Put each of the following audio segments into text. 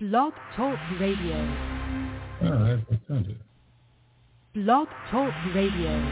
Blog Talk Radio. Oh, that's good. Blog Talk Radio.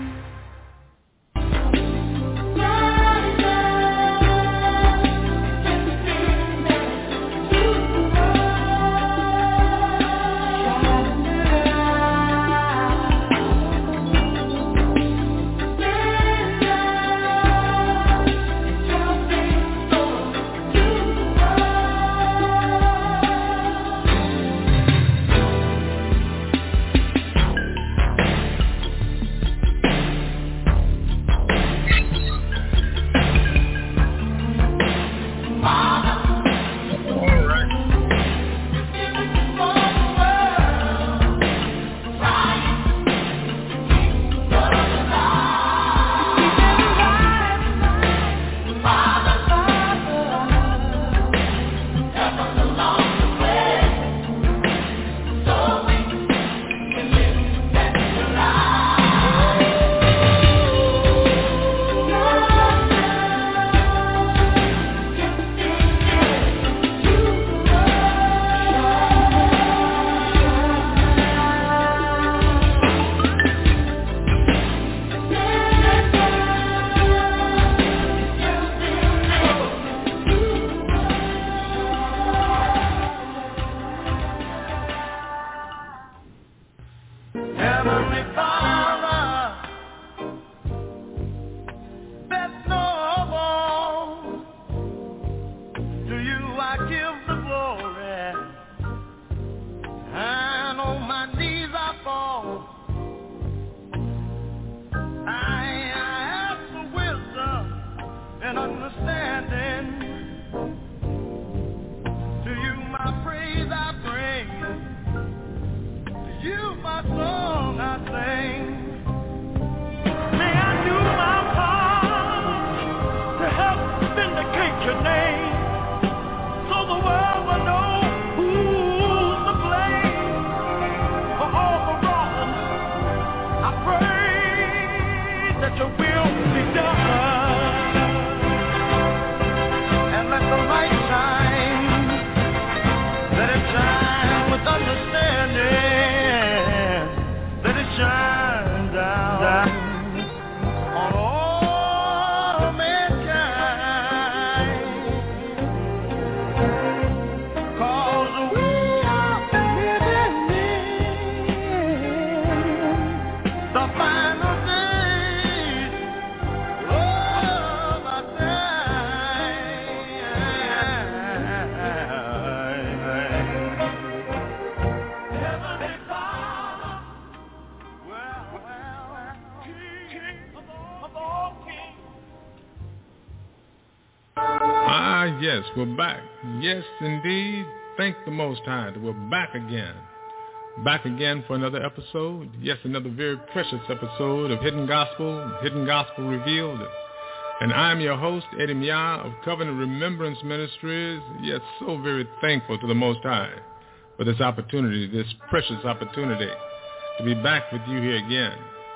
Yes, we're back. Yes, indeed. Thank the Most High that we're back again. Back again for another episode. Yes, another very precious episode of Hidden Gospel Revealed. And I'm your host, Eddie Mia of Covenant Remembrance Ministries. Yes, so very thankful to the Most High for this opportunity, this precious opportunity to be back with you here again.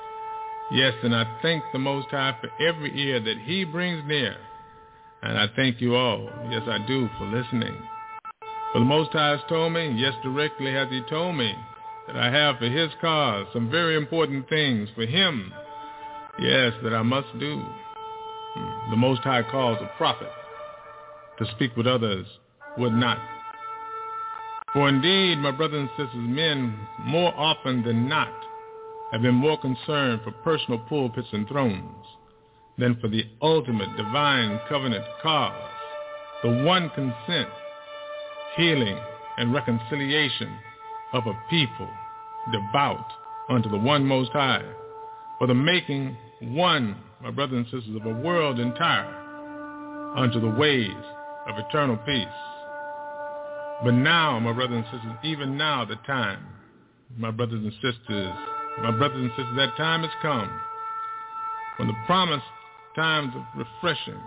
Yes, and I thank the Most High for every ear that He brings near. And I thank you all, yes I do, for listening. For the Most High has told me, yes directly has He told me, that I have for His cause some very important things for Him, yes, that I must do. The Most High calls a prophet to speak what others would not. For indeed, my brothers and sisters, men more often than not have been more concerned for personal pulpits and thrones than for the ultimate divine covenant cause, the one consent, healing, and reconciliation of a people devout unto the one Most High, for the making one, my brothers and sisters, of a world entire unto the ways of eternal peace. But now, my brothers and sisters, even now the time, my brothers and sisters, that time has come when the promised times of refreshing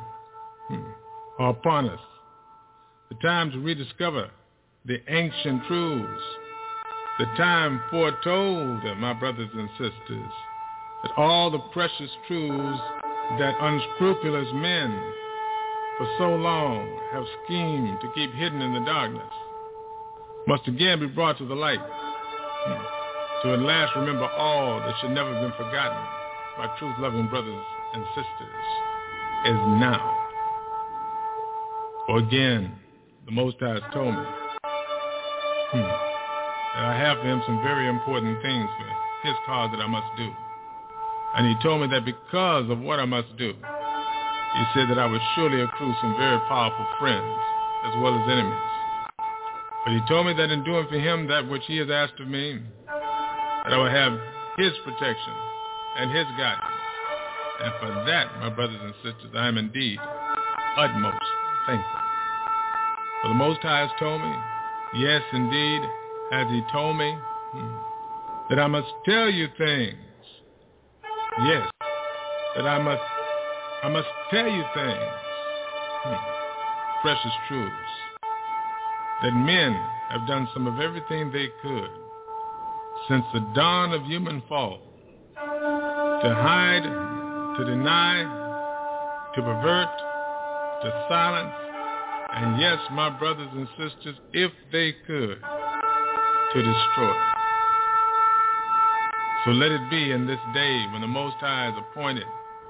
are upon us. The time to rediscover the ancient truths. The time foretold, my brothers and sisters, that all the precious truths that unscrupulous men for so long have schemed to keep hidden in the darkness. must again be brought to the light, to at last remember all that should never have been forgotten by truth-loving brothers and sisters, is now. For again, the Most High has told me that I have for him some very important things for his cause that I must do. And he told me that because of what I must do, he said that I would surely accrue some very powerful friends as well as enemies. But he told me that in doing for him that which he has asked of me, that I would have his protection and his guidance. And for that, my brothers and sisters, I am indeed utmost thankful. For the Most High has told me, yes, indeed, has he told me, that I must tell you things. Yes, that I must tell you things, precious truths, that men have done some of everything they could since the dawn of human fall to hide, to deny, to pervert, to silence, and yes, my brothers and sisters, if they could, to destroy. So let it be in this day when the Most High is appointed,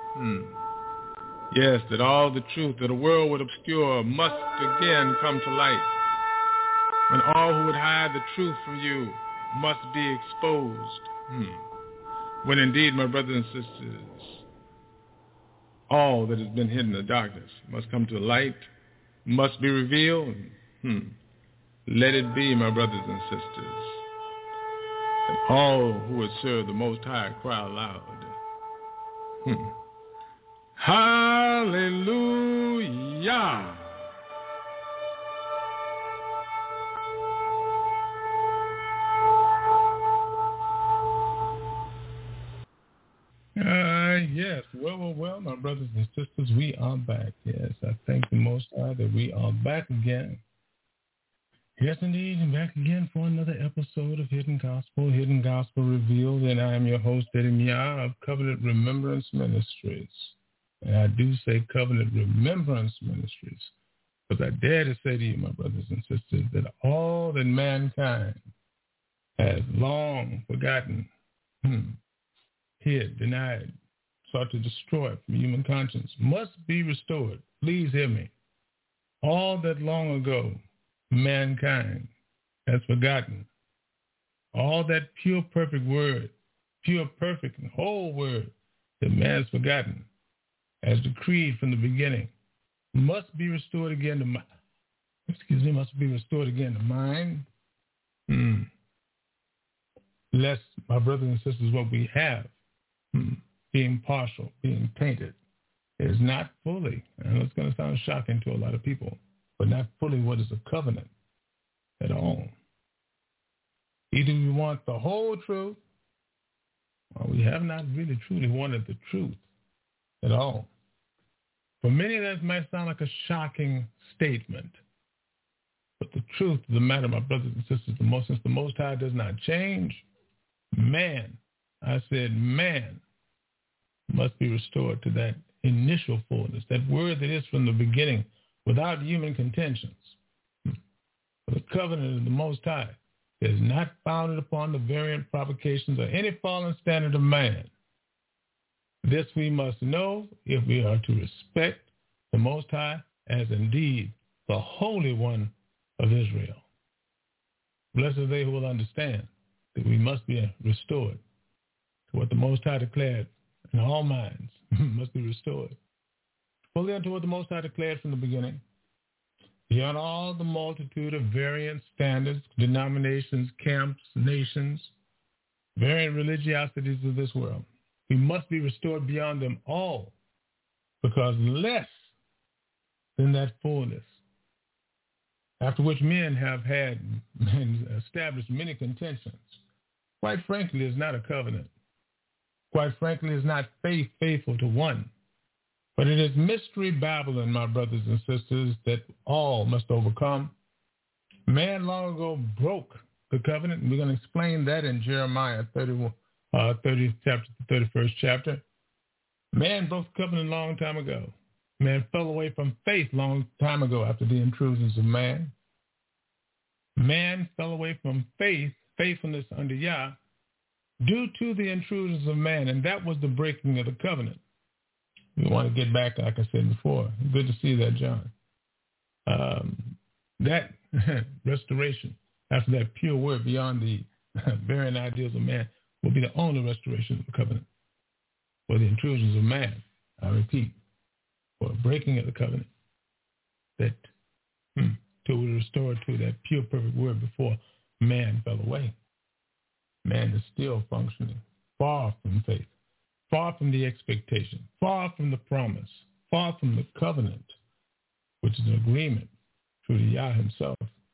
yes, that all the truth that the world would obscure must again come to light. When all who would hide the truth from you must be exposed. When indeed, my brothers and sisters, all that has been hidden in the darkness must come to the light, must be revealed. Let it be, my brothers and sisters, that all who would serve the Most High cry aloud. Hallelujah. Yes, well, my brothers and sisters, we are back. Yes, I thank the Most High that we are back again. Yes, indeed, and back again for another episode of Hidden Gospel Revealed, and I am your host, Eddie Mia of Covenant Remembrance Ministries. And I do say Covenant Remembrance Ministries, because I dare to say to you, my brothers and sisters, that all that mankind has long forgotten, hid, denied, sought to destroy from human conscience must be restored. Please hear me. All that long ago mankind has forgotten, all that pure, perfect word, pure, perfect, and whole word that man has forgotten, as decreed from the beginning, must be restored again to mind. Must be restored again to mind. Lest, my brothers and sisters, what we have, being partial, being tainted, is not fully, and it's going to sound shocking to a lot of people, but not fully what is a covenant at all. Either we want the whole truth, or we have not really truly wanted the truth at all. For many, that might sound like a shocking statement, but the truth of the matter, my brothers and sisters, since the Most High does not change, man must be restored to that initial fullness, that word that is from the beginning, without human contentions. For the covenant of the Most High is not founded upon the variant provocations or any fallen standard of man. This we must know if we are to respect the Most High as indeed the Holy One of Israel. Blessed are they who will understand that we must be restored to what the Most High declared in all minds must be restored fully unto what the Most High declared from the beginning, beyond all the multitude of variant standards, denominations, camps, nations, variant religiosities of this world. We must be restored beyond them all, because less than that fullness, after which men have had and established many contentions, quite frankly, is not a covenant. Quite frankly, is not faithful to one. But it is mystery Babylon, my brothers and sisters, that all must overcome. Man long ago broke the covenant, and we're going to explain that in Jeremiah 30 chapter, the 31st chapter. Man broke the covenant a long time ago. Man fell away from faith long time ago after the intrusions of man. Man fell away from faithfulness under Yah, due to the intrusions of man, and that was the breaking of the covenant. We want to get back, like I said before. Good to see that, John. That restoration, after that pure word beyond the varying ideals of man, will be the only restoration of the covenant. For the intrusions of man, I repeat, for breaking of the covenant, that till we restore to that pure, perfect word before man fell away. Man is still functioning, far from faith, far from the expectation, far from the promise, far from the covenant, which is an agreement through the Yah himself.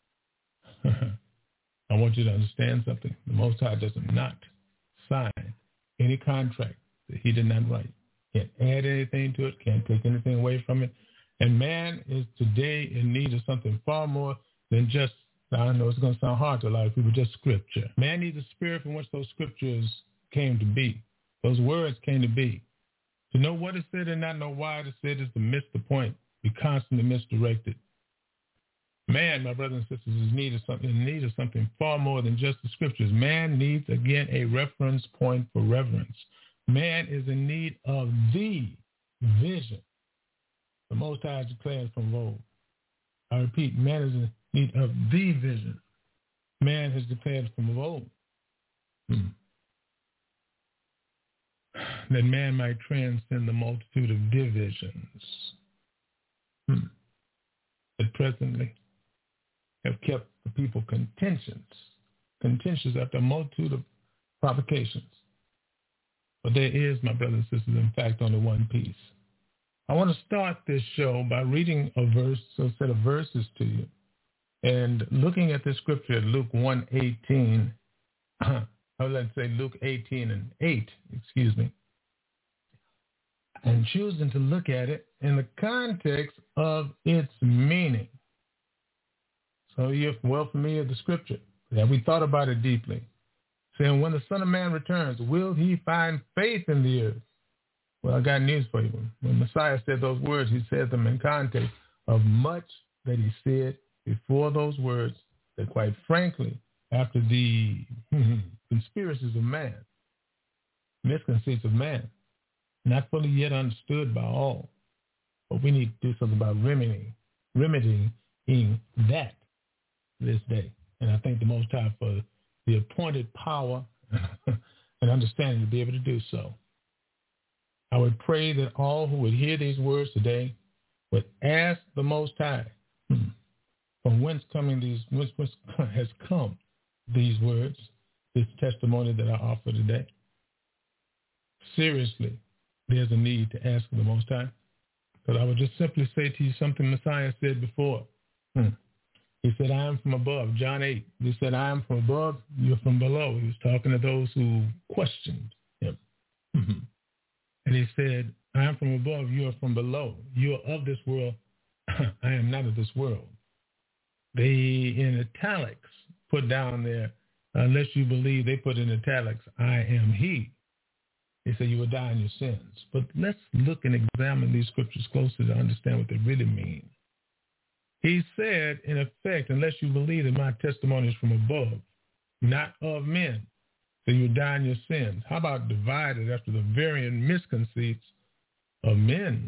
I want you to understand something. The Most High does not sign any contract that he did not write. Can't add anything to it, can't take anything away from it. And man is today in need of something far more than just, I know it's going to sound hard to a lot of people, just scripture. Man needs a spirit from which those scriptures came to be. Those words came to be. To know what is said and not know why it is said is to miss the point, be constantly misdirected. Man, my brothers and sisters, is in need of something far more than just the scriptures. Man needs, again, a reference point for reverence. Man is in need of the vision. The Most High declares from old. I repeat, man is in need of the vision. Man has declared from of old that man might transcend the multitude of divisions that presently have kept the people contentious after a multitude of provocations. But there is, my brothers and sisters, in fact, only one piece. I want to start this show by reading a set of verses to you and looking at this scripture, Luke 1:18. Let's say Luke 18:8, and choosing to look at it in the context of its meaning. So you're well familiar with the scripture. Have we thought about it deeply? Saying, when the Son of Man returns, will he find faith in the earth? Well, I got news for you. When Messiah said those words, he said them in context of much that he said before those words, that quite frankly, after the conspiracies of man, misconceits of man, not fully yet understood by all, but we need to do something about remedying that this day. And I thank the Most High for the appointed power and understanding to be able to do so. I would pray that all who would hear these words today would ask the Most High from whence has come these words, this testimony that I offer today. Seriously, there's a need to ask the Most High. But I would just simply say to you something Messiah said before. He said, I am from above. John 8. He said, I am from above, you're from below. He was talking to those who questioned him. And he said, I am from above, you are from below. You are of this world. I am not of this world. They, in italics, put down there, unless you believe, they put in italics, I am he. They say you will die in your sins. But let's look and examine these scriptures closely to understand what they really mean. He said, in effect, unless you believe that my testimony is from above, not of men, so you die in your sins. How about divided after the varying misconceits of men?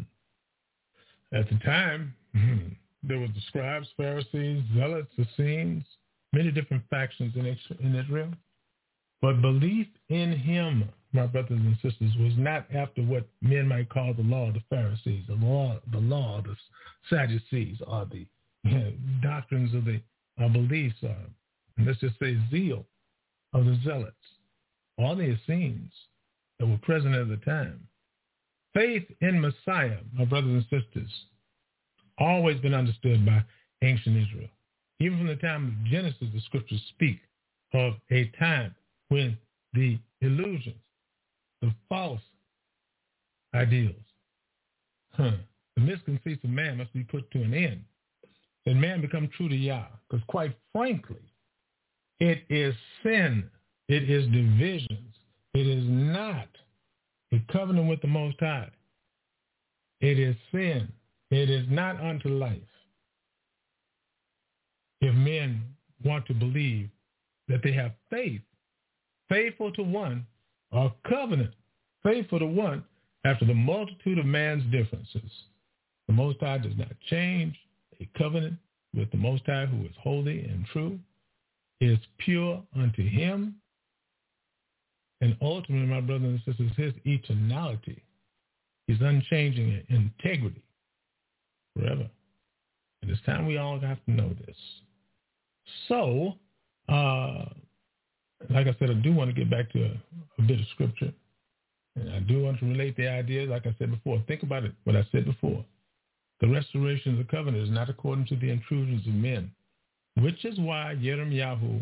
At the time, there were the scribes, Pharisees, zealots, Essenes, many different factions in Israel. But belief in him, my brothers and sisters, was not after what men might call the law of the Pharisees, the law of the Sadducees, or the doctrines of the beliefs, let's just say zeal of the zealots, all the Essenes that were present at the time. Faith in Messiah, my brothers and sisters, always been understood by ancient Israel. Even from the time of Genesis, the scriptures speak of a time when the illusions, the false ideals, the misconceits of man must be put to an end. And man become true to Yah. Because quite frankly, it is sin. It is divisions. It is not a covenant with the Most High. It is sin. It is not unto life. If men want to believe that they have faith, faithful to one, or covenant, faithful to one, after the multitude of man's differences. The Most High does not change. A covenant with the Most High, who is holy and true, is pure unto him. And ultimately, my brothers and sisters, his eternality, his unchanging integrity forever. And it's time we all have to know this. So, like I said, I do want to get back to a bit of scripture. And I do want to relate the ideas, like I said before. Think about it, what I said before. The restoration of the covenant is not according to the intrusions of men, which is why Yirmiyahu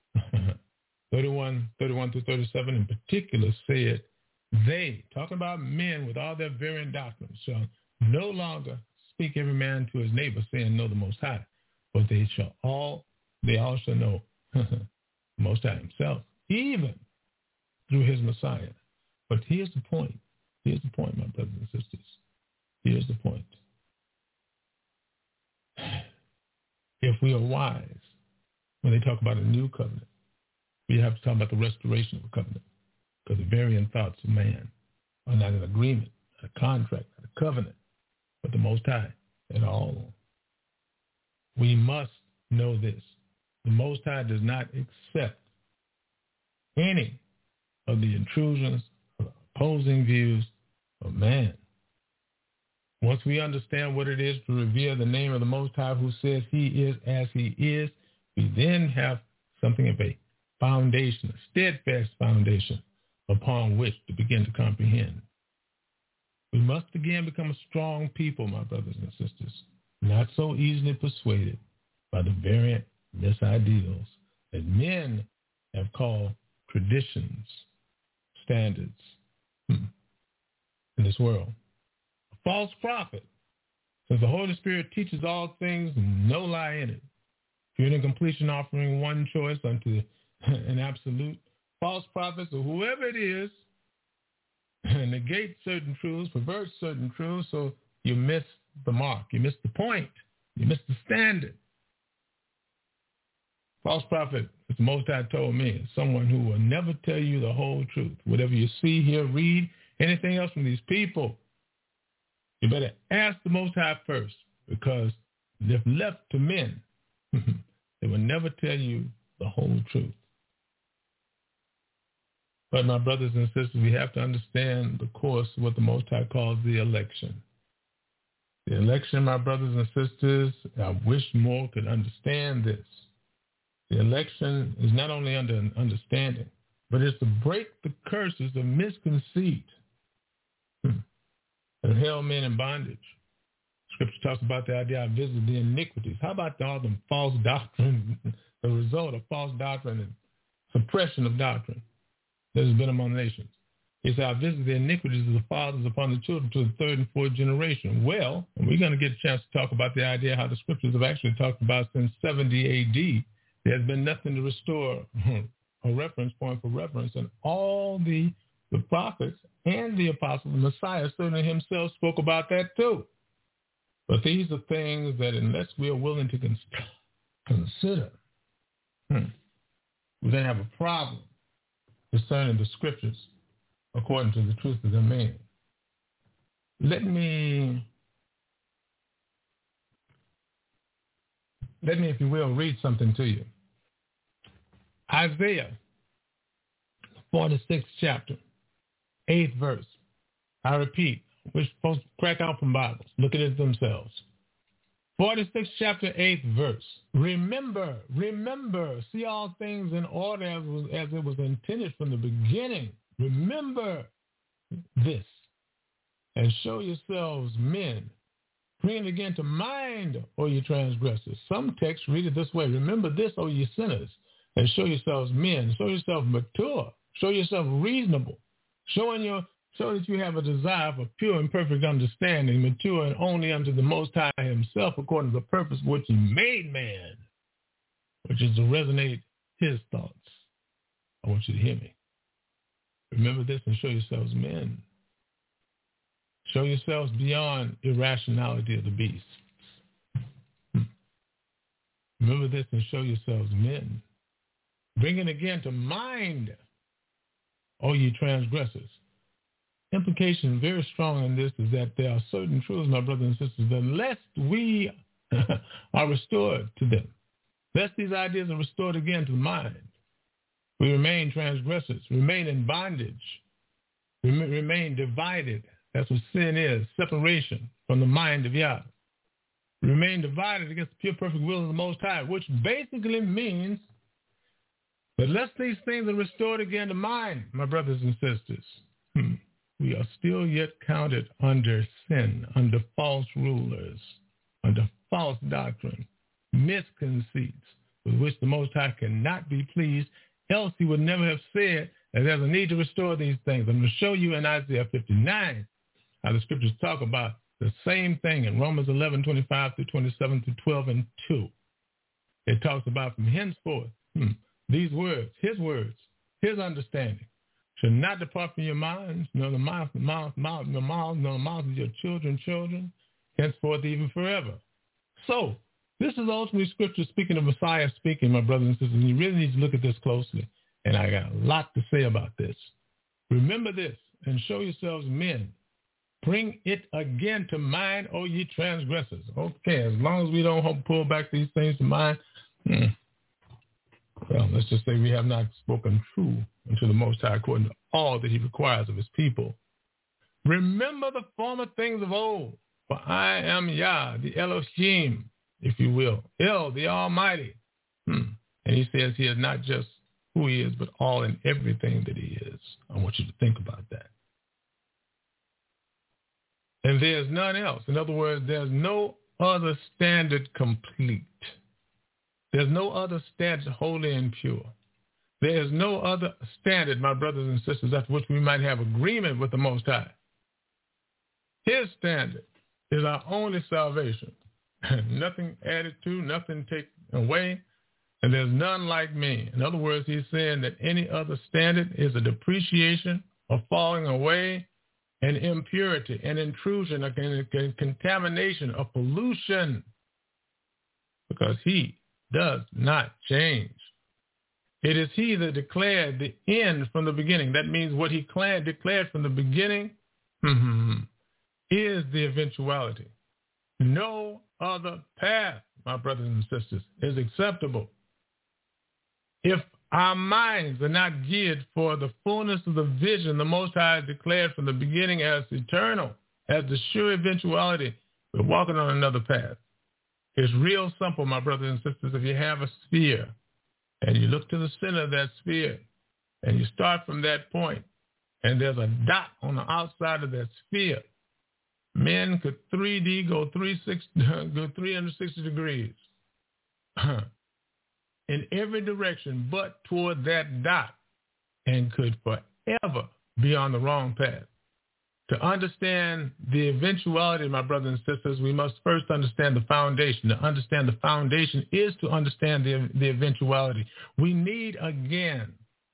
31 through 37 in particular said, they, talking about men with all their varying doctrines, shall no longer speak every man to his neighbor, saying, know the Most High, but they all shall know the Most High himself, even through his Messiah. But here's the point. Here's the point, my brothers and sisters. Here's the point. If we are wise, when they talk about a new covenant, we have to talk about the restoration of a covenant, because the varying thoughts of man are not an agreement, not a contract, not a covenant, but the Most High at all. We must know this. The Most High does not accept any of the intrusions or opposing views of man. Once we understand what it is to revere the name of the Most High, who says he is as he is, we then have something of a foundation, a steadfast foundation upon which to begin to comprehend. We must again become a strong people, my brothers and sisters, not so easily persuaded by the variant misideals that men have called traditions, standards in this world. A false prophet, since the Holy Spirit teaches all things, no lie in it. Pure and completion offering one choice unto an absolute. False prophets, or whoever it is, negate certain truths, pervert certain truths, so you miss the mark. You miss the point. You miss the standard. False prophet, as the Most High told me, is someone who will never tell you the whole truth. Whatever you see, hear, read, anything else from these people, you better ask the Most High first, because if left to men, they will never tell you the whole truth. But my brothers and sisters, we have to understand the course of what the Most High calls the election. The election, my brothers and sisters, I wish more could understand this. The election is not only under an understanding, but it's to break the curses of misconceit that held men in bondage. Scripture talks about the idea of visiting the iniquities. How about all the false doctrine, the result of false doctrine and suppression of doctrine that has been among the nations? He said, I visit the iniquities of the fathers upon the children to the third and fourth generation. Well, and we're going to get a chance to talk about the idea how the scriptures have actually talked about since 70 A.D. There's been nothing to restore a reference point for reference. And all the prophets and the apostles, the Messiah certainly himself spoke about that too. But these are things that unless we are willing to consider, we're going to have a problem discerning the scriptures according to the truth of their meaning. Let me, if you will, read something to you. Isaiah, 46th chapter, 8th verse. I repeat, we're supposed to crack out from Bibles. Look at it themselves. 46th chapter, 8th verse. Remember, see all things in order as it was intended from the beginning. Remember this, and show yourselves men. Bring it again to mind, O you transgressors. Some texts read it this way. Remember this, O you sinners, and show yourselves men. Show yourself mature. Show yourself reasonable. Show that you have a desire for pure and perfect understanding, mature and only unto the Most High himself, according to the purpose which he made man, which is to resonate his thoughts. I want you to hear me. Remember this and show yourselves men. Show yourselves beyond irrationality of the beast. Remember this and show yourselves men. Bring it again to mind, O ye transgressors. Implication very strong in this is that there are certain truths, my brothers and sisters, that unless we are restored to them, lest these ideas are restored again to the mind, we remain transgressors, remain in bondage, remain divided. That's what sin is, separation from the mind of Yah. Remain divided against the pure, perfect will of the Most High, which basically means that unless these things are restored again to mind, my brothers and sisters, we are still yet counted under sin, under false rulers, under false doctrine, misconceits with which the Most High cannot be pleased, else he would never have said that there's a need to restore these things. I'm going to show you in Isaiah 59 how the scriptures talk about the same thing in Romans 11:25 through 27 through 12 and 2. It talks about from henceforth, these words, his understanding, shall not depart from your minds, nor the mouth of your children, henceforth even forever. So, this is ultimately scripture speaking of Messiah speaking, my brothers and sisters, and you really need to look at this closely. And I got a lot to say about this. Remember this and show yourselves men. Bring it again to mind, O ye transgressors. Okay, as long as we don't pull back these things to mind, well, let's just say we have not spoken true unto the Most High according to all that he requires of his people. Remember the former things of old, for I am Yah, the Elohim, if you will, El, the Almighty. And he says he is not just who he is, but all and everything that he is. I want you to think about that. And there's none else. In other words, there's no other standard complete. There's no other standard holy and pure. There is no other standard, my brothers and sisters, after which we might have agreement with the Most High. His standard is our only salvation. Nothing added to, nothing taken away, and there's none like me. In other words, he's saying that any other standard is a depreciation, a falling away, an impurity, an intrusion, a contamination, a pollution, because he does not change. It is he that declared the end from the beginning. That means what he declared from the beginning is the eventuality. No other path, my brothers and sisters, is acceptable. If our minds are not geared for the fullness of the vision the Most High declared from the beginning as eternal, as the sure eventuality, we're walking on another path. It's real simple, my brothers and sisters. If you have a sphere and you look to the center of that sphere and you start from that point and there's a dot on the outside of that sphere, men could 3D go 360 degrees in every direction but toward that dot and could forever be on the wrong path. To understand the eventuality, my brothers and sisters, we must first understand the foundation. To understand the foundation is to understand the eventuality. We need, again,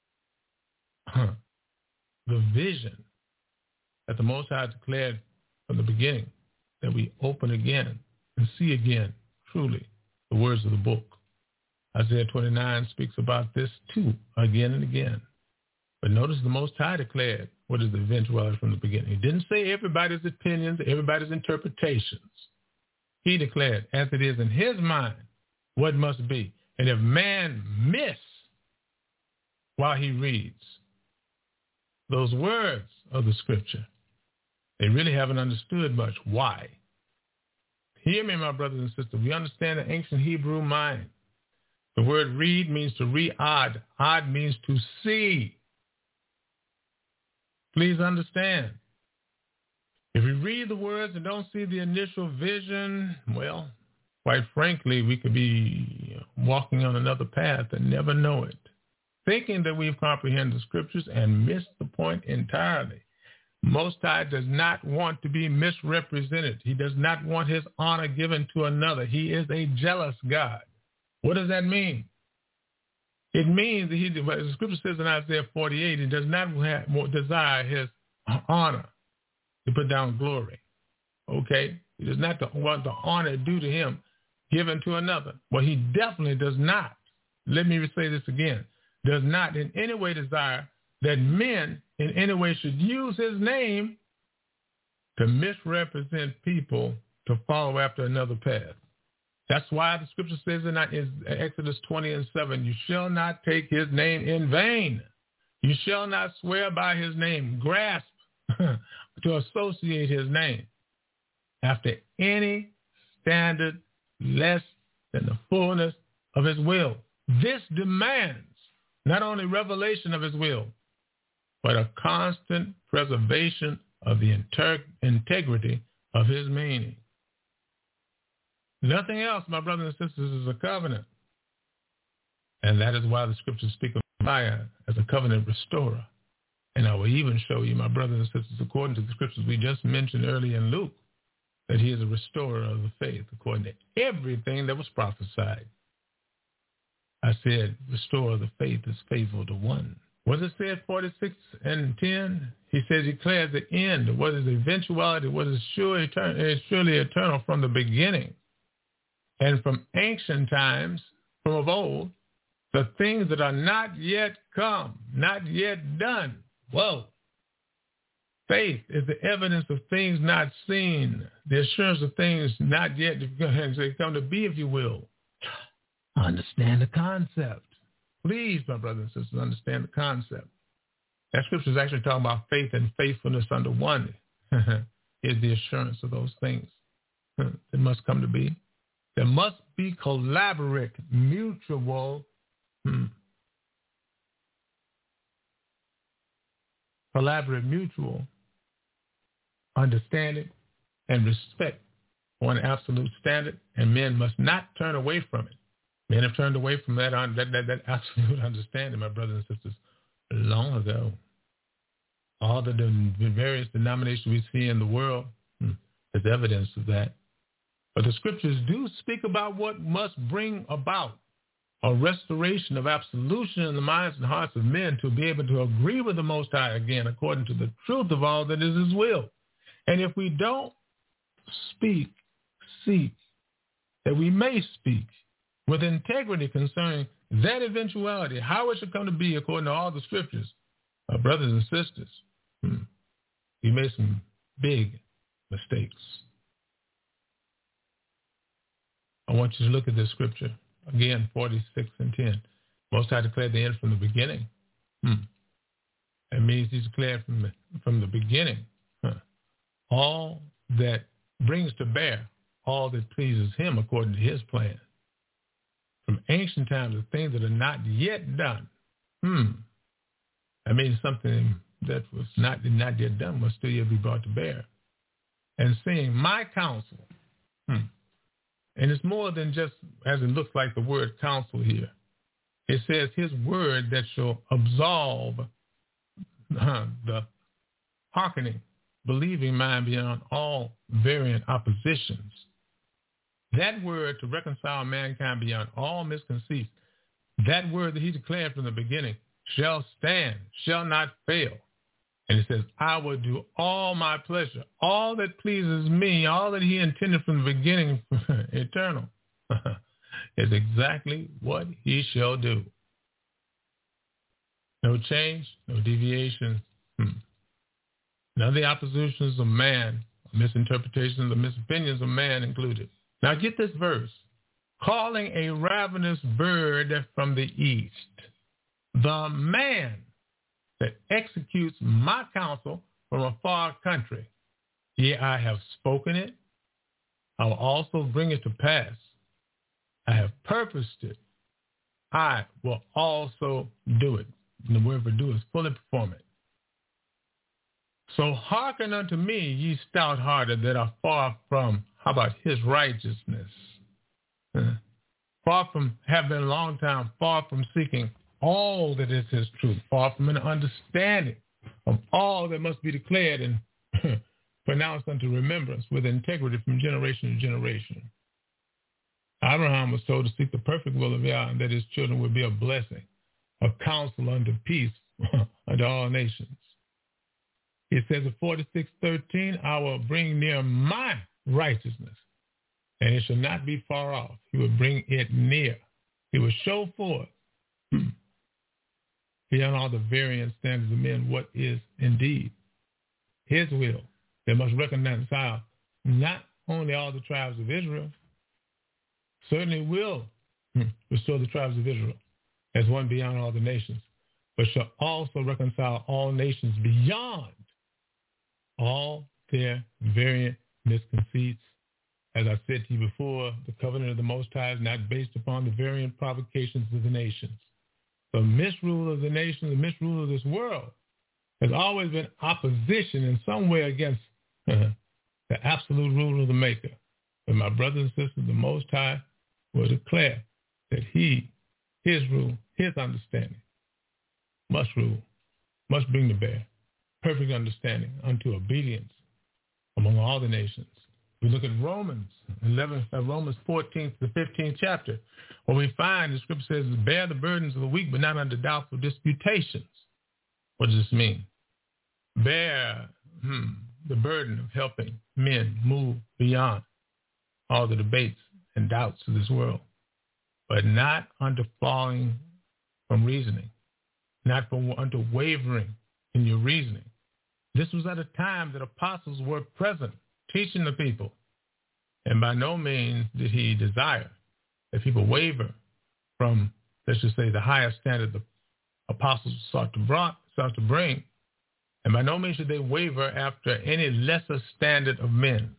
the vision that the Most High declared from the beginning, that we open again and see again, truly, the words of the book. Isaiah 29 speaks about this too, again and again. But notice the Most High declared what is the eventuality from the beginning. He didn't say everybody's opinions, everybody's interpretations. He declared, as it is in his mind, what must be. And if man miss while he reads those words of the scripture, they really haven't understood much. Why? Hear me, my brothers and sisters. We understand the ancient Hebrew mind. The word read means to re-ad. Ad means to see. Please understand. If we read the words and don't see the initial vision, well, quite frankly, we could be walking on another path and never know it, thinking that we've comprehended the scriptures and missed the point entirely. Most High does not want to be misrepresented. He does not want his honor given to another. He is a jealous God. What does that mean? It means that the scripture says in Isaiah 48, he does not desire his honor to put down glory. Okay? He does not want the honor due to him given to another. Well, he definitely does not, let me say this again, does not in any way desire that men in any way should use his name to misrepresent people to follow after another path. That's why the scripture says in Exodus 20:7, you shall not take his name in vain. You shall not swear by his name, grasp to associate his name after any standard less than the fullness of his will. This demands not only revelation of his will, but a constant preservation of the integrity of his meaning. Nothing else, my brothers and sisters, is a covenant. And that is why the scriptures speak of Messiah as a covenant restorer. And I will even show you, my brothers and sisters, according to the scriptures we just mentioned earlier in Luke, that he is a restorer of the faith, according to everything that was prophesied. I said, restorer of the faith is faithful to one. What does it say at 46:10? He says, declares the end, what is eventuality, what is surely eternal from the beginning. And from ancient times, from of old, the things that are not yet come, not yet done. Whoa. Faith is the evidence of things not seen, the assurance of things not yet come to be, if you will. Understand the concept. Please, my brothers and sisters, understand the concept. That scripture is actually talking about faith and faithfulness under one. Is the assurance of those things that must come to be. There must be collaborate, mutual, understanding and respect for an absolute standard, and men must not turn away from it. Men have turned away from that absolute understanding, my brothers and sisters, long ago. All the various denominations we see in the world is evidence of that. But the scriptures do speak about what must bring about a restoration of absolution in the minds and hearts of men to be able to agree with the Most High again, according to the truth of all that is his will. And if we don't seek that we may speak with integrity concerning that eventuality, how it should come to be according to all the scriptures, our brothers and sisters, we made some big mistakes. I want you to look at this scripture. Again, 46:10. Most High declared the end from the beginning. That means he's declared from the beginning all that brings to bear all that pleases him according to his plan. From ancient times, the things that are not yet done. That means something that was not yet done must still yet be brought to bear. And seeing my counsel. And it's more than just, as it looks like, the word counsel here. It says his word that shall absolve the hearkening, believing mind beyond all variant oppositions. That word to reconcile mankind beyond all misconceits, that word that he declared from the beginning shall stand, shall not fail. And it says, I will do all my pleasure, all that pleases me, all that he intended from the beginning, eternal, is exactly what he shall do. No change, no deviation. None of the oppositions of man, misinterpretations or misopinions of man included. Now get this verse. Calling a ravenous bird from the east, the man that executes my counsel from a far country. Yea, I have spoken it. I will also bring it to pass. I have purposed it. I will also do it. And the word for do is fully perform it. So hearken unto me, ye stout-hearted that are far from, how about his righteousness? Far from, have been a long time, far from seeking all that is his truth, far from an understanding of all that must be declared and pronounced unto remembrance with integrity from generation to generation. Abraham was told to seek the perfect will of Yah, and that his children would be a blessing, a counsel unto peace unto all nations. It says in 46:13, I will bring near my righteousness and it shall not be far off. He will bring it near. He will show forth beyond all the variant standards of men what is indeed his will. They must reconcile not only all the tribes of Israel, certainly will restore the tribes of Israel as one beyond all the nations, but shall also reconcile all nations beyond all their variant misconceits. As I said to you before, the covenant of the Most High is not based upon the variant provocations of the nations. The misrule of the nations, the misrule of this world, has always been opposition in some way against the absolute rule of the Maker. But my brothers and sisters, the Most High will declare that his rule, his understanding must rule, must bring to bear perfect understanding unto obedience among all the nations. We look at Romans 14th to the 15th chapter, where we find the scripture says, bear the burdens of the weak, but not under doubtful disputations. What does this mean? Bear the burden of helping men move beyond all the debates and doubts of this world, but not under falling from reasoning, not under wavering in your reasoning. This was at a time that apostles were present, teaching the people. And by no means did he desire that people waver from, let's just say, the highest standard the apostles sought to bring. And by no means should they waver after any lesser standard of men.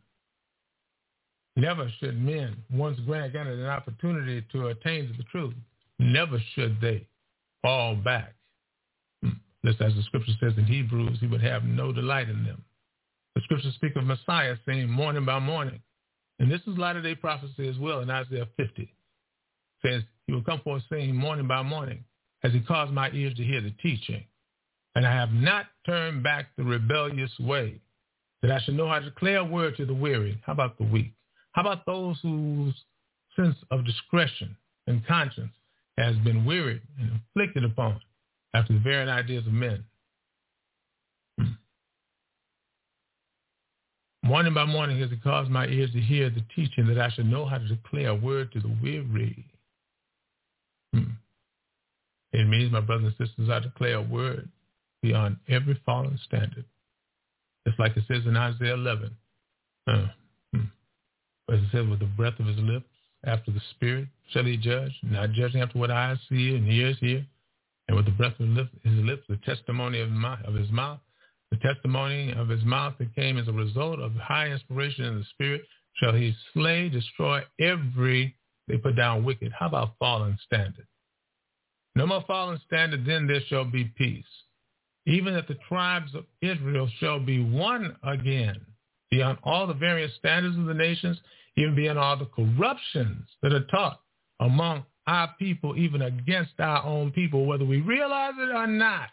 Never should men, once granted an opportunity to attain to the truth, never should they fall back. Just as the scripture says in Hebrews, he would have no delight in them. The scriptures speak of Messiah saying morning by morning. And this is latter-day prophecy as well in Isaiah 50. It says, he will come forth saying morning by morning, as he caused my ears to hear the teaching. And I have not turned back the rebellious way, that I should know how to declare a word to the weary. How about the weak? How about those whose sense of discretion and conscience has been wearied and inflicted upon after the very ideas of men? Morning by morning has he caused my ears to hear the teaching, that I should know how to declare a word to the weary. It means, my brothers and sisters, I declare a word beyond every fallen standard. Just like it says in Isaiah 11. As it says, with the breath of his lips, after the Spirit shall he judge, not judging after what eyes see and ears hear. And with the breath of his lips, the testimony of his mouth, the testimony of his mouth that came as a result of high inspiration in the Spirit, shall he slay, destroy every, they put down wicked. How about fallen standard? No more fallen standard, then there shall be peace. Even that the tribes of Israel shall be one again, beyond all the various standards of the nations, even beyond all the corruptions that are taught among our people, even against our own people, whether we realize it or not.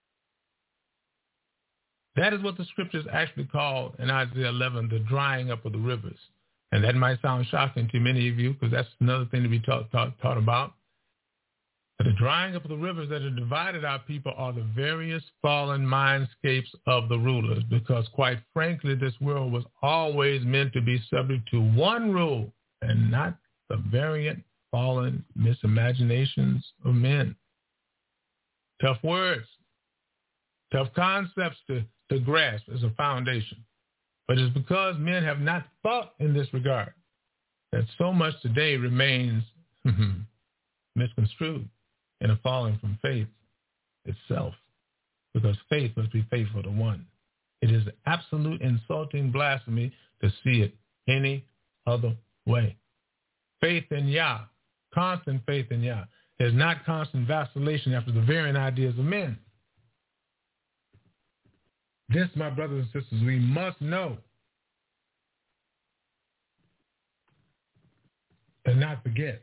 That is what the scriptures actually call in Isaiah 11, the drying up of the rivers. And that might sound shocking to many of you, because that's another thing to be taught about. But the drying up of the rivers that have divided our people are the various fallen mindscapes of the rulers, because quite frankly, this world was always meant to be subject to one rule and not the variant fallen misimaginations of men. Tough words, tough concepts to grasp as a foundation. But it's because men have not thought in this regard that so much today remains misconstrued and a falling from faith itself, because faith must be faithful to one. It is absolute insulting blasphemy to see it any other way. Faith in Yah, constant faith in Yah, is not constant vacillation after the varying ideas of men. This, my brothers and sisters, we must know and not forget.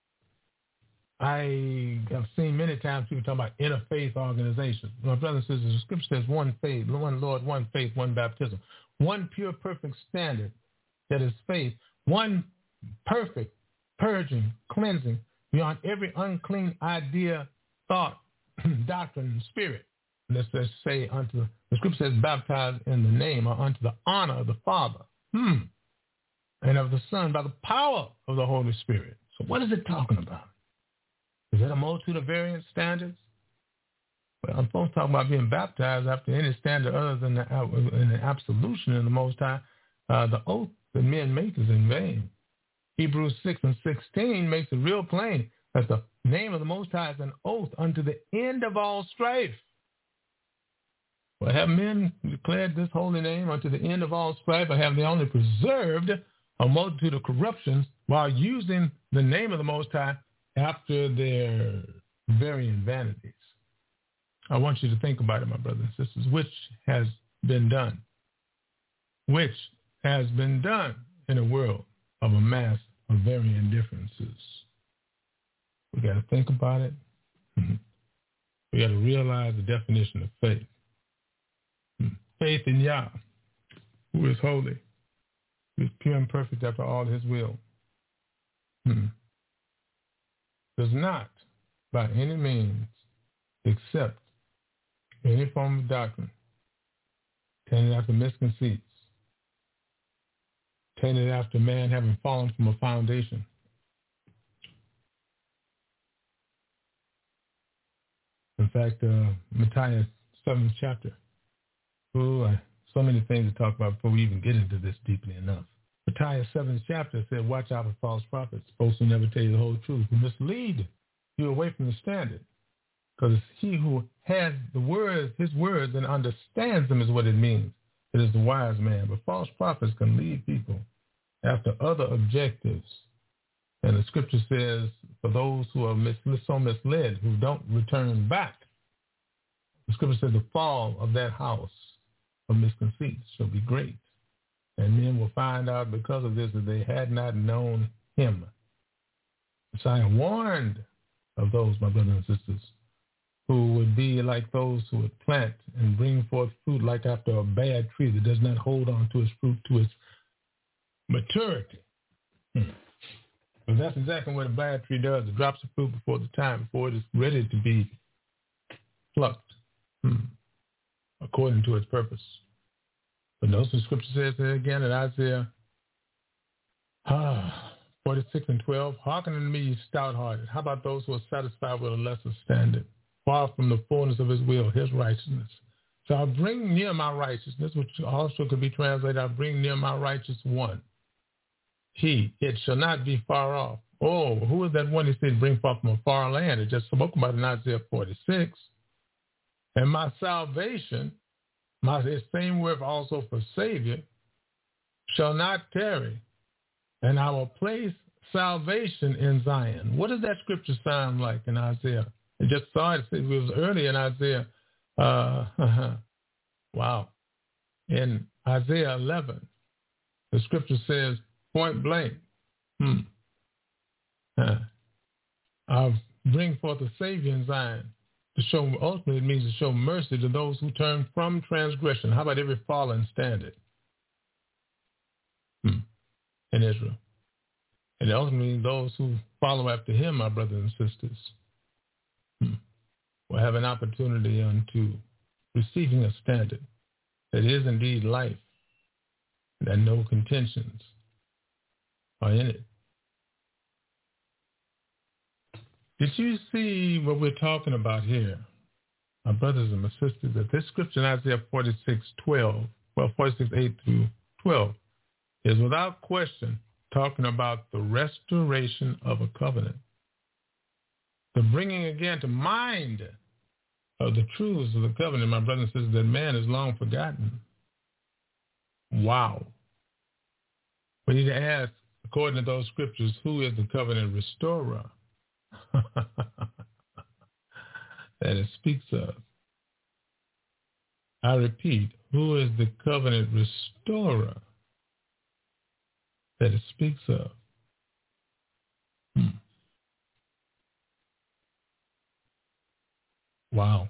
I have seen many times people talk about interfaith organizations. My brothers and sisters, the scripture says one faith, one Lord, one faith, one baptism, one pure, perfect standard that is faith, one perfect purging, cleansing beyond every unclean idea, thought, doctrine, and spirit. Let's just say unto, the scripture says, baptized in the name or unto the honor of the Father. and of the Son by the power of the Holy Spirit. So what is it talking about? Is that a multitude of variant standards? Well, I'm supposed to talk about being baptized after any standard other than the absolution in the Most High. The oath that men make is in vain. Hebrews 6:16 makes it real plain that the name of the Most High is an oath unto the end of all strife. Well, have men declared this holy name unto the end of all strife, or have they only preserved a multitude of corruptions while using the name of the Most High after their varying vanities? I want you to think about it, my brothers and sisters. Which has been done? Which has been done in a world of a mass of varying differences? We got to think about it. We got to realize the definition of faith. Faith in Yah, who is holy, who is pure and perfect after all his will. Does not, by any means, accept any form of doctrine tainted after misconceits, tainted after man having fallen from a foundation. In fact, Matthias 7th chapter. So many things to talk about before we even get into this deeply enough. Matthias 7th chapter said, watch out for false prophets, folks who never tell you the whole truth, who mislead you away from the standard. Because it's he who has the words, his words, and understands them is what it means. It is the wise man. But false prophets can lead people after other objectives. And the scripture says, for those who are so misled, who don't return back, the scripture says the fall of that house of misconceits shall be great. And men will find out because of this that they had not known him. So I am warned of those, my brothers and sisters, who would be like those who would plant and bring forth fruit like after a bad tree that does not hold on to its fruit to its maturity. But that's exactly what a bad tree does. It drops the fruit before the time, before it is ready to be plucked according to its purpose. But notice the scripture says there again in Isaiah 46:12, hearken unto me, ye stout-hearted. How about those who are satisfied with a lesser standard, far from the fullness of his will, his righteousness? So I'll bring near my righteousness, which also could be translated, I'll bring near my righteous one. It shall not be far off. Oh, who is that one he said bring forth from a far land? It just spoke about in Isaiah 46. And my salvation, the same word also for Savior, shall not tarry. And I will place salvation in Zion. What does that scripture sound like in Isaiah? I just saw it. It was early in Isaiah. Wow. In Isaiah 11, the scripture says, point blank, I'll bring forth a Savior in Zion. To show, ultimately, it means to show mercy to those who turn from transgression. How about every fallen standard in Israel? And ultimately, those who follow after him, my brothers and sisters, will have an opportunity unto receiving a standard that is indeed life, that no contentions are in it. Did you see what we're talking about here, my brothers and my sisters, that this scripture in Isaiah 46:8 through 12, is without question talking about the restoration of a covenant, the bringing again to mind of the truths of the covenant, my brothers and sisters, that man has long forgotten. Wow. We need to ask, according to those scriptures, who is the covenant restorer that it speaks of? I repeat, who is the covenant restorer that it speaks of? Wow.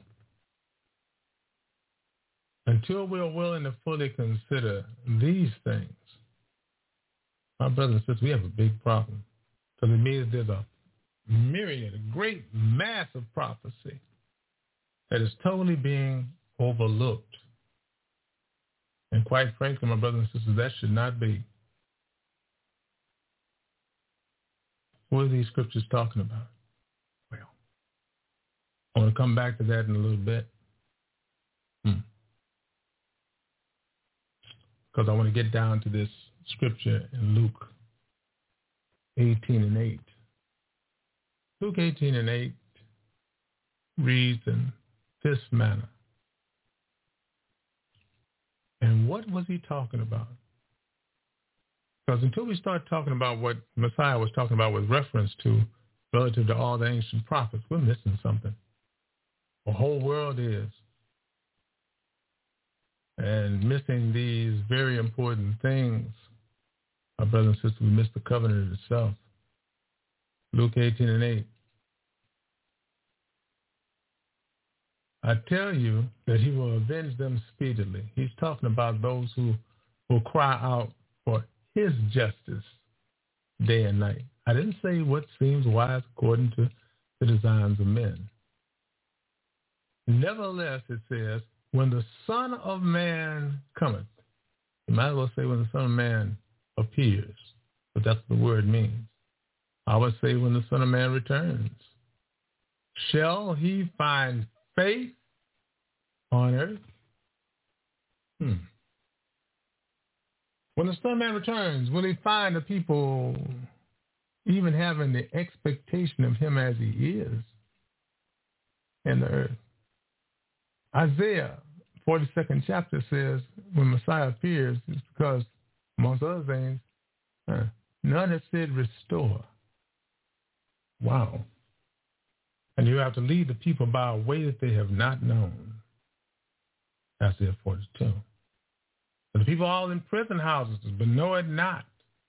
Until we're willing to fully consider these things, my brothers and sisters, we have a big problem. Because it means there's a myriad, a great mass of prophecy that is totally being overlooked. And quite frankly, my brothers and sisters, that should not be. What are these scriptures talking about? Well, I want to come back to that in a little bit. Because I want to get down to this scripture in Luke 18:8. Luke 18:8 reads in this manner. And what was he talking about? Because until we start talking about what Messiah was talking about with reference to relative to all the ancient prophets, we're missing something. The whole world is. And missing these very important things, our brothers and sisters, we miss the covenant itself. Luke 18:8. I tell you that he will avenge them speedily. He's talking about those who will cry out for his justice day and night. I didn't say what seems wise according to the designs of men. Nevertheless, it says, when the Son of Man cometh, you might as well say when the Son of Man appears, but that's what the word means. I would say when the Son of Man returns. Shall he find faith on earth? When the Son of Man returns, will he find the people even having the expectation of him as he is in the earth? Isaiah 42nd chapter says when Messiah appears, it's because, amongst other things, none has said restore. Wow. And you have to lead the people by a way that they have not known. Isaiah 42. And the people all in prison houses, but know it not.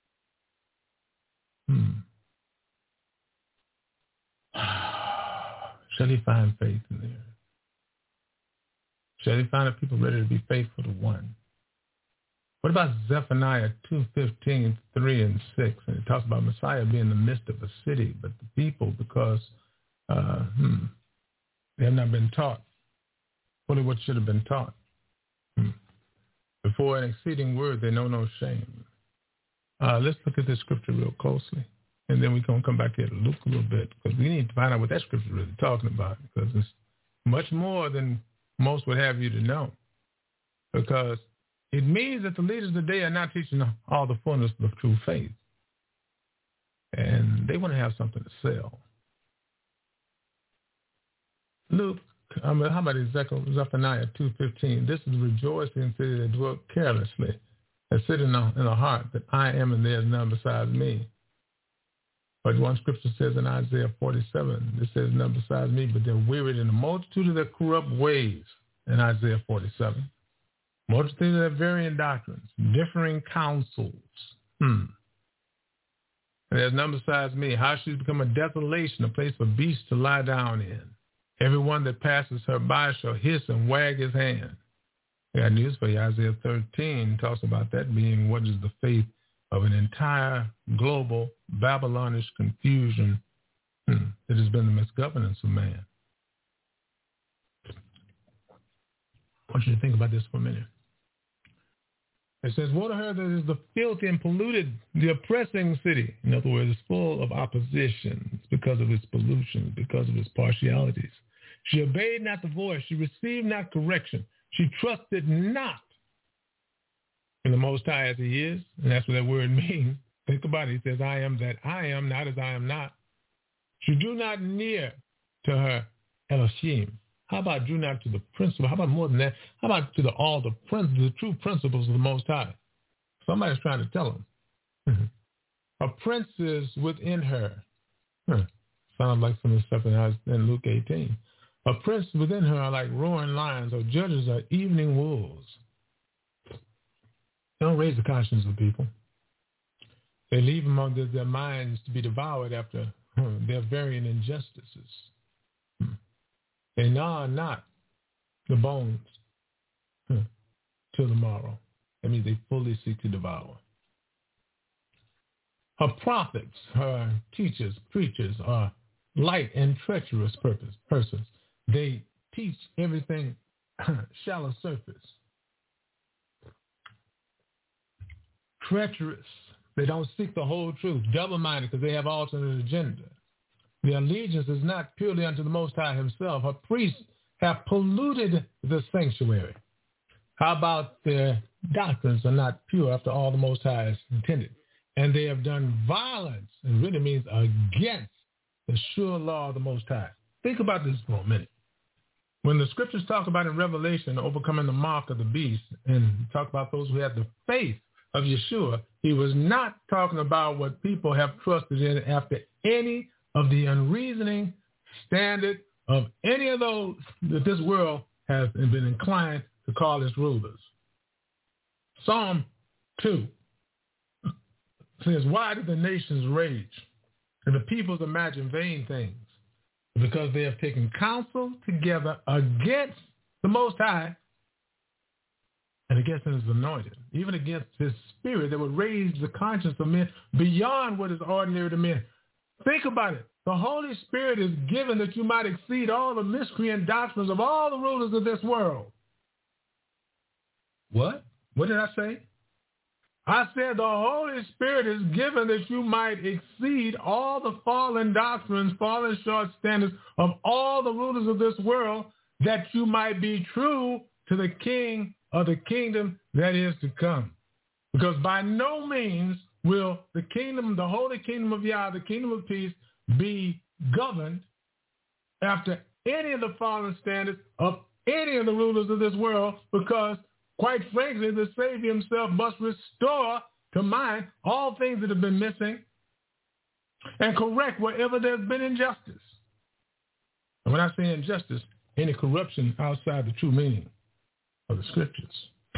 Shall he find faith in the earth? Shall he find a people ready to be faithful to one? What about Zephaniah 2:15, 3 and 6? And it talks about Messiah being in the midst of a city, but the people, because they have not been taught fully what should have been taught. Before an exceeding word, they know no shame. Let's look at this scripture real closely, and then we're going to come back here to Luke a little bit, because we need to find out what that scripture is really talking about, because it's much more than most would have you to know, because it means that the leaders of the day are not teaching all the fullness of true faith, and they want to have something to sell. How about Zephaniah 2:15? This is rejoicing city that dwelt carelessly, that sit in the heart that I am and there is none besides me. But one scripture says in Isaiah 47, this says none besides me, but they're wearied in the multitude of their corrupt ways in Isaiah 47. Multitude of their varying doctrines, differing counsels. And there's none besides me. How she's become a desolation, a place for beasts to lie down in. Everyone that passes her by shall hiss and wag his hand. I got news for you. Isaiah 13 talks about that being what is the faith of an entire global Babylonish confusion that has been the misgovernance of man. I want you to think about this for a minute. It says, woe to her that is the filthy and polluted, the oppressing city. In other words, it's full of opposition because of its pollution, because of its partialities. She obeyed not the voice. She received not correction. She trusted not in the Most High as he is. And that's what that word means. Think about it. He says, I am that I am, not as I am not. She drew not near to her Elohim. How about drew not to the principle? How about more than that? How about to the true principles of the Most High? Somebody's trying to tell them. A prince is within her. Sounds like some of the stuff in Luke 18. A prince within her are like roaring lions, or judges are evening wolves. They don't raise the conscience of people. They leave them under their minds to be devoured after their varying injustices. They gnaw not the bones till the morrow. That means they fully seek to devour. Her prophets, her teachers, preachers are light and treacherous persons. They teach everything shallow surface. Treacherous They don't seek the whole truth, double-minded because they have alternate agenda. Their allegiance is not purely unto the Most High himself. Her priests have polluted the sanctuary. How about their doctrines are not pure after all the Most High has intended? And they have done violence, and really means against the sure law of the Most High. Think about this for a minute. When the scriptures talk about in Revelation overcoming the mark of the beast and talk about those who have the faith of Yeshua, he was not talking about what people have trusted in after any of the unreasoning standard of any of those that this world has been inclined to call its rulers. Psalm 2 says, why do the nations rage and the peoples imagine vain things? Because they have taken counsel together against the Most High and against his anointed, even against his spirit that would raise the conscience of men beyond what is ordinary to men. Think about it. The Holy Spirit is given that you might exceed all the miscreant doctrines of all the rulers of this world. What? What did I say? I said the Holy Spirit is given that you might exceed all the fallen doctrines, fallen short standards of all the rulers of this world, that you might be true to the King of the kingdom that is to come. Because by no means will the kingdom, the holy kingdom of Yah, the kingdom of peace, be governed after any of the fallen standards of any of the rulers of this world, because quite frankly, the Savior himself must restore to mind all things that have been missing and correct wherever there's been injustice. And when I say injustice, any corruption outside the true meaning of the scriptures.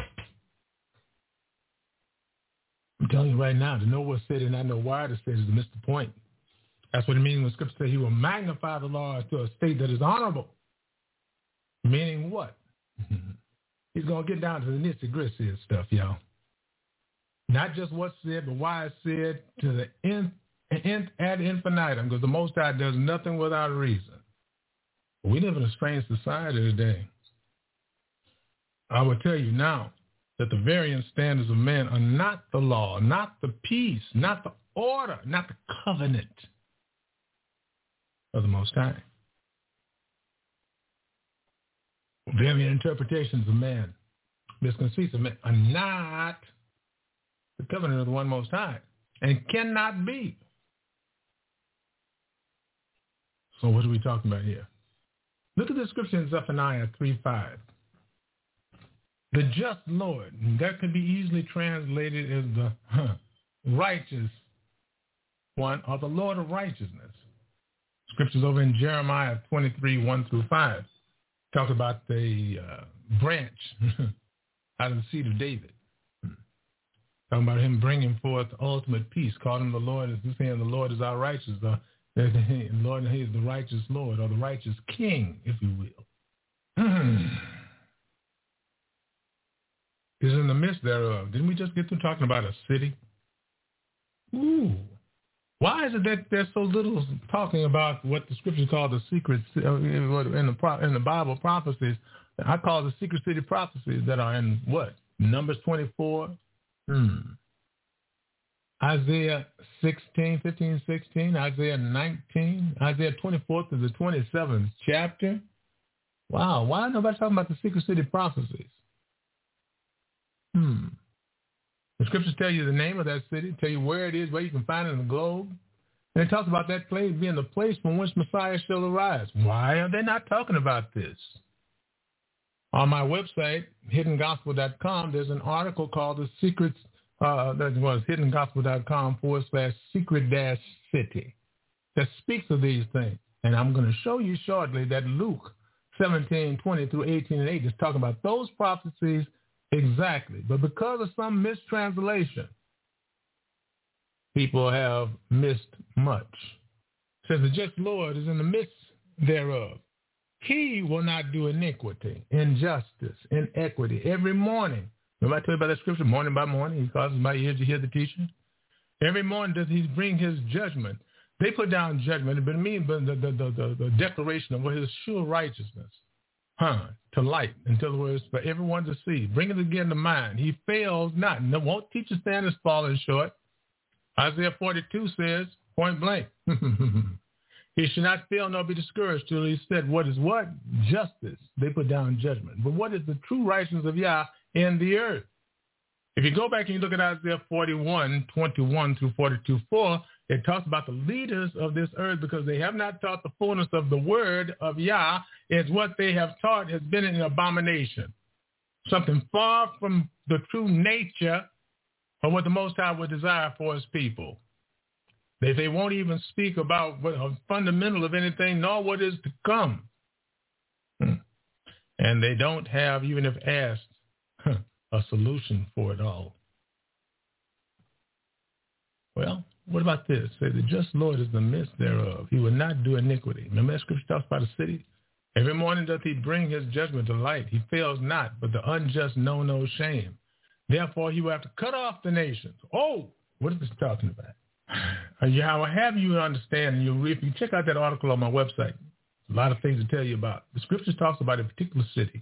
I'm telling you right now, to know what's said and not know why to say is to miss the point. That's what it means when scripture says he will magnify the law to a state that is honorable. Meaning what? He's going to get down to the nitty-gritty stuff, y'all. Not just what's said, but why it's said to the nth ad infinitum, because the Most High does nothing without a reason. We live in a strange society today. I will tell you now that the variant standards of man are not the law, not the peace, not the order, not the covenant of the Most High. Variant interpretations of man, misconceits of man, are not the covenant of the one Most High and cannot be. So what are we talking about here? Look at the scripture in Zephaniah 3:5. The just Lord, that could be easily translated as the righteous one, or the Lord of righteousness. Scriptures over in Jeremiah 23:1-5 talk about the branch out of the seed of David. Talking about him bringing forth ultimate peace. Called him the Lord, as saying the Lord is our righteous. The Lord, he is the righteous Lord, or the righteous King, if you will. Is in the midst thereof. Didn't we just get through talking about a city? Ooh. Why is it that there's so little talking about what the scriptures call the secret, in the Bible prophecies? I call the secret city prophecies that are in what? Numbers 24, Isaiah 15, 16, Isaiah 19, Isaiah 24 to the 27th chapter. Wow, why nobody talking about the secret city prophecies? The scriptures tell you the name of that city, tell you where it is, where you can find it in the globe. And it talks about that place being the place from which Messiah shall arise. Why are they not talking about this? On my website, hiddengospel.com, there's an article called The Secrets, that was hiddengospel.com/secret-city that speaks of these things. And I'm going to show you shortly that Luke 17:20-18 is talking about those prophecies exactly. But because of some mistranslation, people have missed much. It says the just Lord is in the midst thereof. He will not do iniquity, injustice, inequity every morning. Remember I told you about that scripture, morning by morning, he causes my ears to hear the teaching. Every morning does he bring his judgment. They put down judgment, but it means the declaration of his sure righteousness. To light until the words for everyone to see. Bring it again to mind. He fails not. No, won't teach the standards falling short. Isaiah 42 says, point blank, he should not fail nor be discouraged till he said, what is what? Justice. They put down judgment. But what is the true righteousness of Yah in the earth? If you go back and you look at Isaiah 41:21 through 42:4, it talks about the leaders of this earth because they have not taught the fullness of the word of Yah. It's what they have taught has been an abomination, something far from the true nature of what the Most High would desire for his people. They won't even speak about what a fundamental of anything, nor what is to come. And they don't have, even if asked, a solution for it all. Well, what about this? Say, the just Lord is the midst thereof. He will not do iniquity. Remember that scripture talks about the city? Every morning doth he bring his judgment to light. He fails not, but the unjust know no shame. Therefore, he will have to cut off the nations. Oh, what is this talking about? I will have you understand, and if you check out that article on my website, a lot of things to tell you about. The scriptures talks about a particular city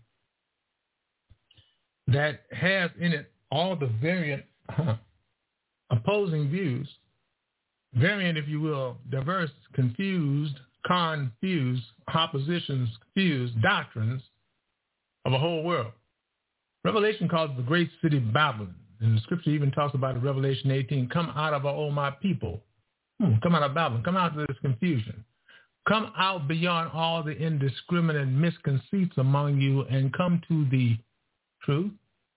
that has in it all the variant opposing views, variant, if you will, diverse, confused, oppositions, confused doctrines of a whole world. Revelation calls it the great city Babylon. And the scripture even talks about in Revelation 18, come out of, oh, my people. Come out of Babylon. Come out of this confusion. Come out beyond all the indiscriminate misconceits among you and come to the truth.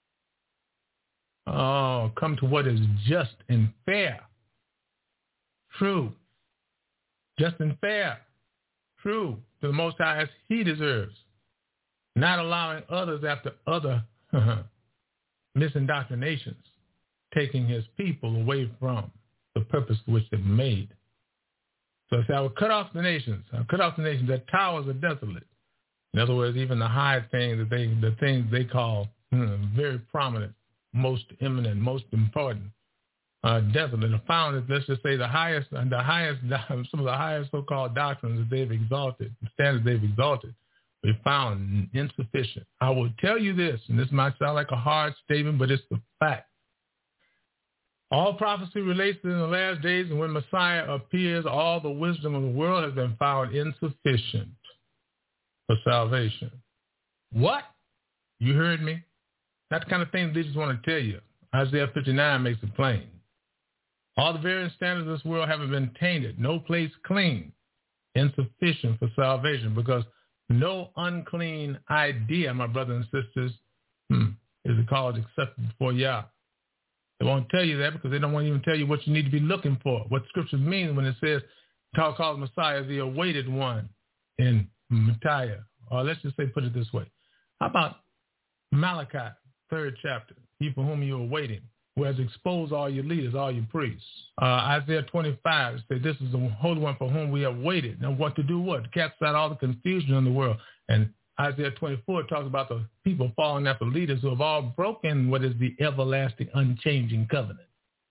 Oh, come to what is just and fair. True. Just and fair. True. To the Most High as he deserves. Not allowing others after other misindoctrinations, taking his people away from the purpose for which they're made. So I will cut off the nations. I'll cut off the nations. Their towers are desolate. In other words, even the high things the things they call very prominent, most eminent, most important, desolate. And found that, let's just say, some of the highest so-called doctrines that they've exalted, the standards they've exalted, we found insufficient. I will tell you this, and this might sound like a hard statement, but it's the fact. All prophecy relates to in the last days, and when Messiah appears, all the wisdom of the world has been found insufficient for salvation. What? You heard me? That's the kind of thing they just want to tell you. Isaiah 59 makes it plain. All the various standards of this world haven't been tainted. No place clean. Insufficient for salvation, because no unclean idea, my brothers and sisters, is a cause accepted before Yah. They won't tell you that because they don't want to even tell you what you need to be looking for, what Scripture means when it says, calls Messiah the awaited one in Micaiah. Or let's just say, put it this way. How about Malachi, 3rd chapter, he for whom you are waiting, who has exposed all your leaders, all your priests. Isaiah 25 says, this is the Holy One for whom we have waited. Now what to do what? To cast out all the confusion in the world. And Isaiah 24 talks about the people following after leaders who have all broken what is the everlasting, unchanging covenant.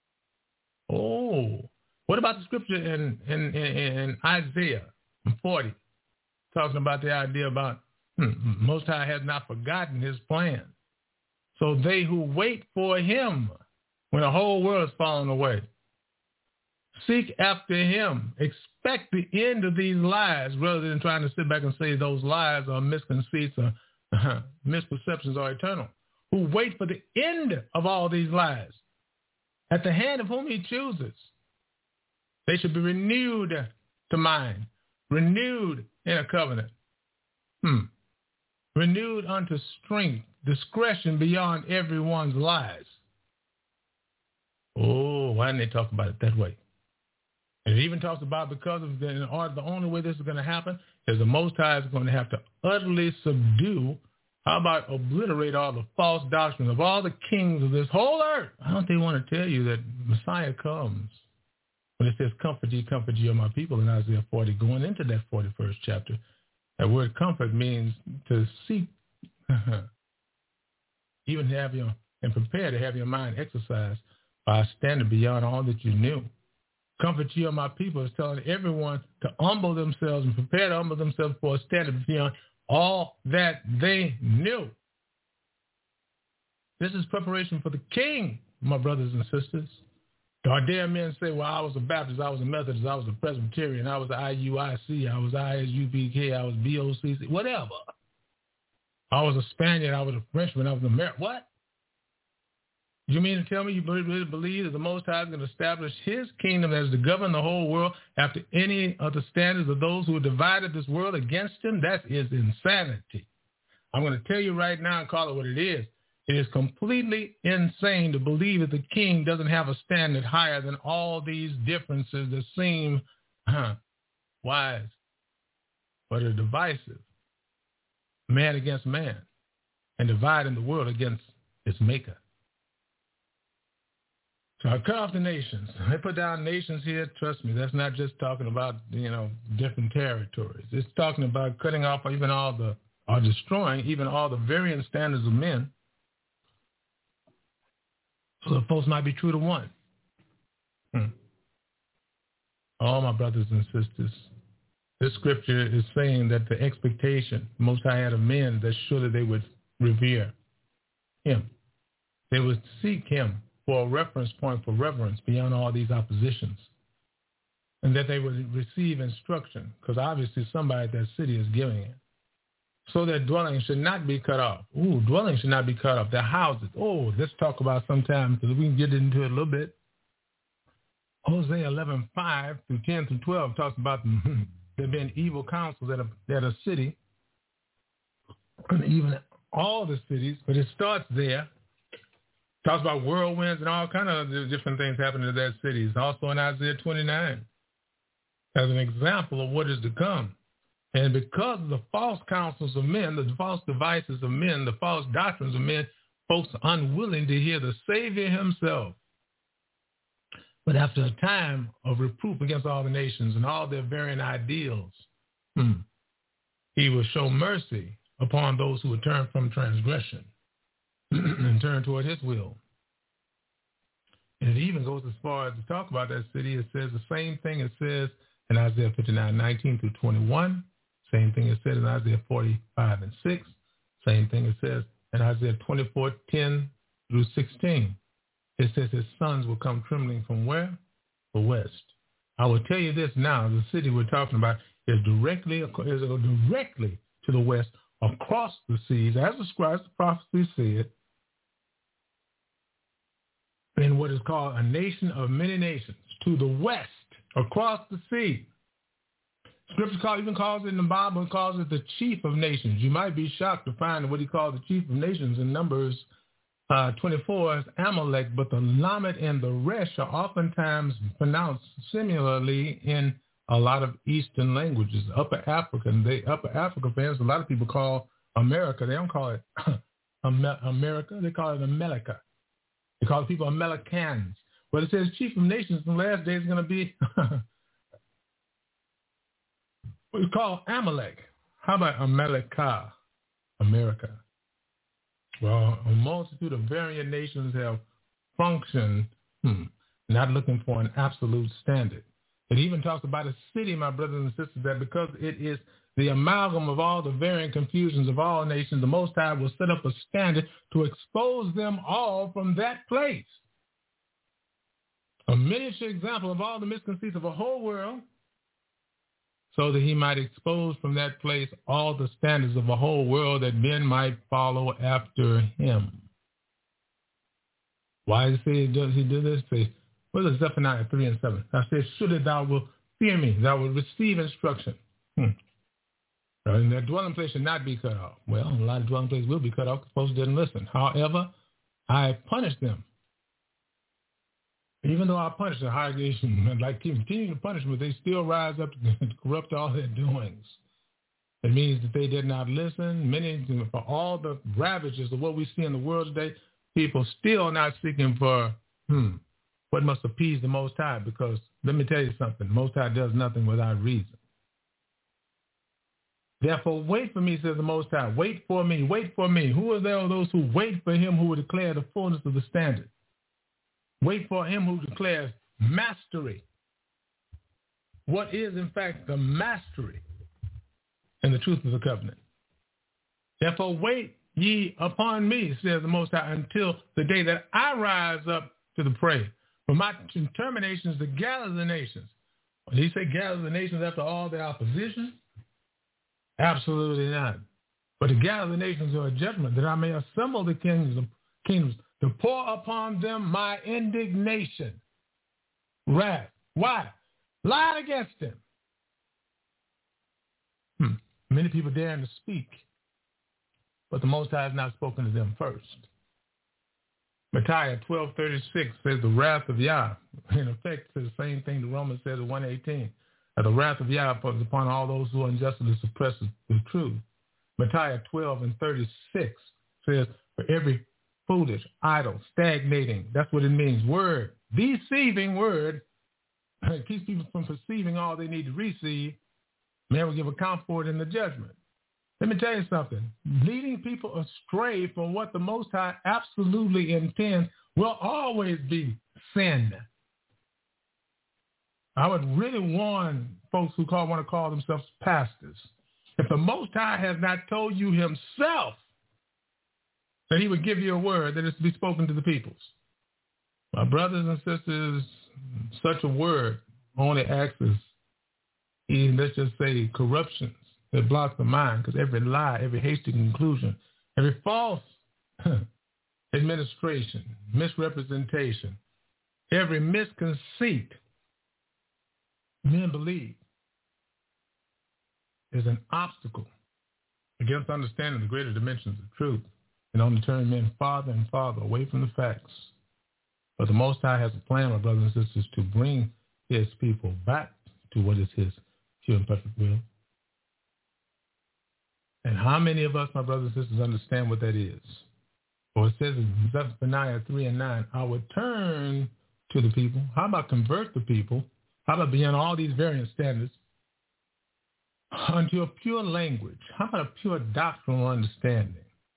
Oh, what about the scripture in Isaiah 40, talking about the idea about Most High has not forgotten his plan. So they who wait for him when the whole world is falling away, seek after him, expect the end of these lies rather than trying to sit back and say those lies or misconceits or misperceptions are eternal. Who wait for the end of all these lies at the hand of whom he chooses. They should be renewed to mind, renewed in a covenant, renewed unto strength, discretion beyond everyone's lies. Oh, why didn't they talk about it that way? And it even talks about because of the only way this is going to happen is the Most High is going to have to utterly subdue, how about obliterate all the false doctrines of all the kings of this whole earth. Why don't they want to tell you that Messiah comes? When it says, comfort ye, my people, in Isaiah 40, going into that 41st chapter, that word comfort means to seek, even have your, and prepare to have your mind exercised by a standard beyond all that you knew. Comfort ye, my people, is telling everyone to humble themselves and prepare to humble themselves for a standard beyond all that they knew. This is preparation for the king, my brothers and sisters. Or dare men say, well, I was a Baptist, I was a Methodist, I was a Presbyterian, I was a IUIC, I was ISUPK, I was BOCC, whatever. I was a Spaniard, I was a Frenchman, I was an American. What? You mean to tell me you really believe that the Most High is going to establish his kingdom as to govern the whole world after any of the standards of those who have divided this world against him? That is insanity. I'm going to tell you right now and call it what it is. It is completely insane to believe that the king doesn't have a standard higher than all these differences that seem wise but are divisive. Man against man, and dividing the world against its maker. So I cut off the nations. I put down nations here. Trust me, that's not just talking about, different territories. It's talking about cutting off even or destroying even all the varying standards of men, so that folks might be true to one. All my brothers and sisters, this scripture is saying that the expectation Most High had of men, that surely they would revere him. They would seek him for a reference point for reverence beyond all these oppositions. And that they would receive instruction, because obviously somebody at that city is giving it. So their dwelling should not be cut off. Dwelling should not be cut off. Their houses. Let's talk about sometime, because we can get into it a little bit. Hosea 11:5 through 10 through 12 talks about there being evil counsels at a city, and even all the cities, but it starts there. Talks about whirlwinds and all kind of different things happening to that city. It's also in Isaiah 29 as an example of what is to come. And because of the false counsels of men, the false devices of men, the false doctrines of men, folks are unwilling to hear the Savior himself. But after a time of reproof against all the nations and all their varying ideals, he will show mercy upon those who would turn from transgression and turn toward his will. And it even goes as far as to talk about that city. It says the same thing it says in Isaiah 59:19 through 21. Same thing it says in Isaiah 45:6. Same thing it says in Isaiah 24:10 through 16. It says his sons will come trembling from where? The west. I will tell you this now. The city we're talking about is directly to the west, across the seas, as the scribes and prophets said, in what is called a nation of many nations, to the west, across the sea. Scripture even calls it in the Bible, it calls it the chief of nations. You might be shocked to find what he called the chief of nations in Numbers 24 as Amalek, but the Lamed and the Resh are oftentimes pronounced similarly in a lot of Eastern languages. Upper Africa fans, a lot of people call America, they don't call it America, they call it Amaleka. They call people Amalekans. But it says chief of nations in the last days is going to be what we call Amalek. How about Amalekah, America? Well, a multitude of varying nations have functioned, not looking for an absolute standard. It even talks about a city, my brothers and sisters, that because it is the amalgam of all the varying confusions of all nations, the Most High will set up a standard to expose them all from that place. A miniature example of all the misconceits of a whole world, so that he might expose from that place all the standards of a whole world, that men might follow after him. Why does he do this? What is Zephaniah 3:7? I said, surely thou wilt fear me, thou wilt receive instruction. And their dwelling place should not be cut off. Well, a lot of dwelling places will be cut off because folks didn't listen. However, I punished them. Even though I punish them, like continue to punish them, they still rise up to corrupt all their doings. It means that they did not listen. For all the ravages of what we see in the world today, people still not seeking for what must appease the Most High, because let me tell you something, the Most High does nothing without reason. Therefore, wait for me, says the Most High. Wait for me, wait for me. Who are there those who wait for him who will declare the fullness of the standard? Wait for him who declares mastery. What is, in fact, the mastery in the truth of the covenant? Therefore, wait ye upon me, says the Most High, until the day that I rise up to the prey. For my determination is to gather the nations. When he said gather the nations after all their opposition? Absolutely not. But to gather the nations are a judgment, that I may assemble the kingdoms, to pour upon them my indignation, wrath. Why? Lied against him. Many people daring to speak, but the Most High has not spoken to them first. Micaiah 12:36 says the wrath of Yah, in effect, says the same thing the Romans says in 1:18, that the wrath of Yah is upon all those who unjustly suppress the truth. Micaiah 12:36 says, for every foolish, idle, stagnating, that's what it means, word, deceiving word, it keeps people from perceiving all they need to receive, man will give account for it in the judgment. Let me tell you something. Leading people astray from what the Most High absolutely intends will always be sin. I would really warn folks who want to call themselves pastors. If the Most High has not told you himself that he would give you a word that is to be spoken to the peoples, my brothers and sisters, such a word only acts as, let's just say, corruptions that blocks the mind, because every lie, every hasty conclusion, every false administration, misrepresentation, every misconceit men believe is an obstacle against understanding the greater dimensions of truth and only turn men farther and farther away from the facts. But the Most High has a plan, my brothers and sisters, to bring his people back to what is his pure and perfect will. And how many of us, my brothers and sisters, understand what that is? Well, it says in Zephaniah 3:9, I would turn to the people. How about convert the people? How about beyond all these variant standards unto a pure language? How about a pure doctrinal understanding?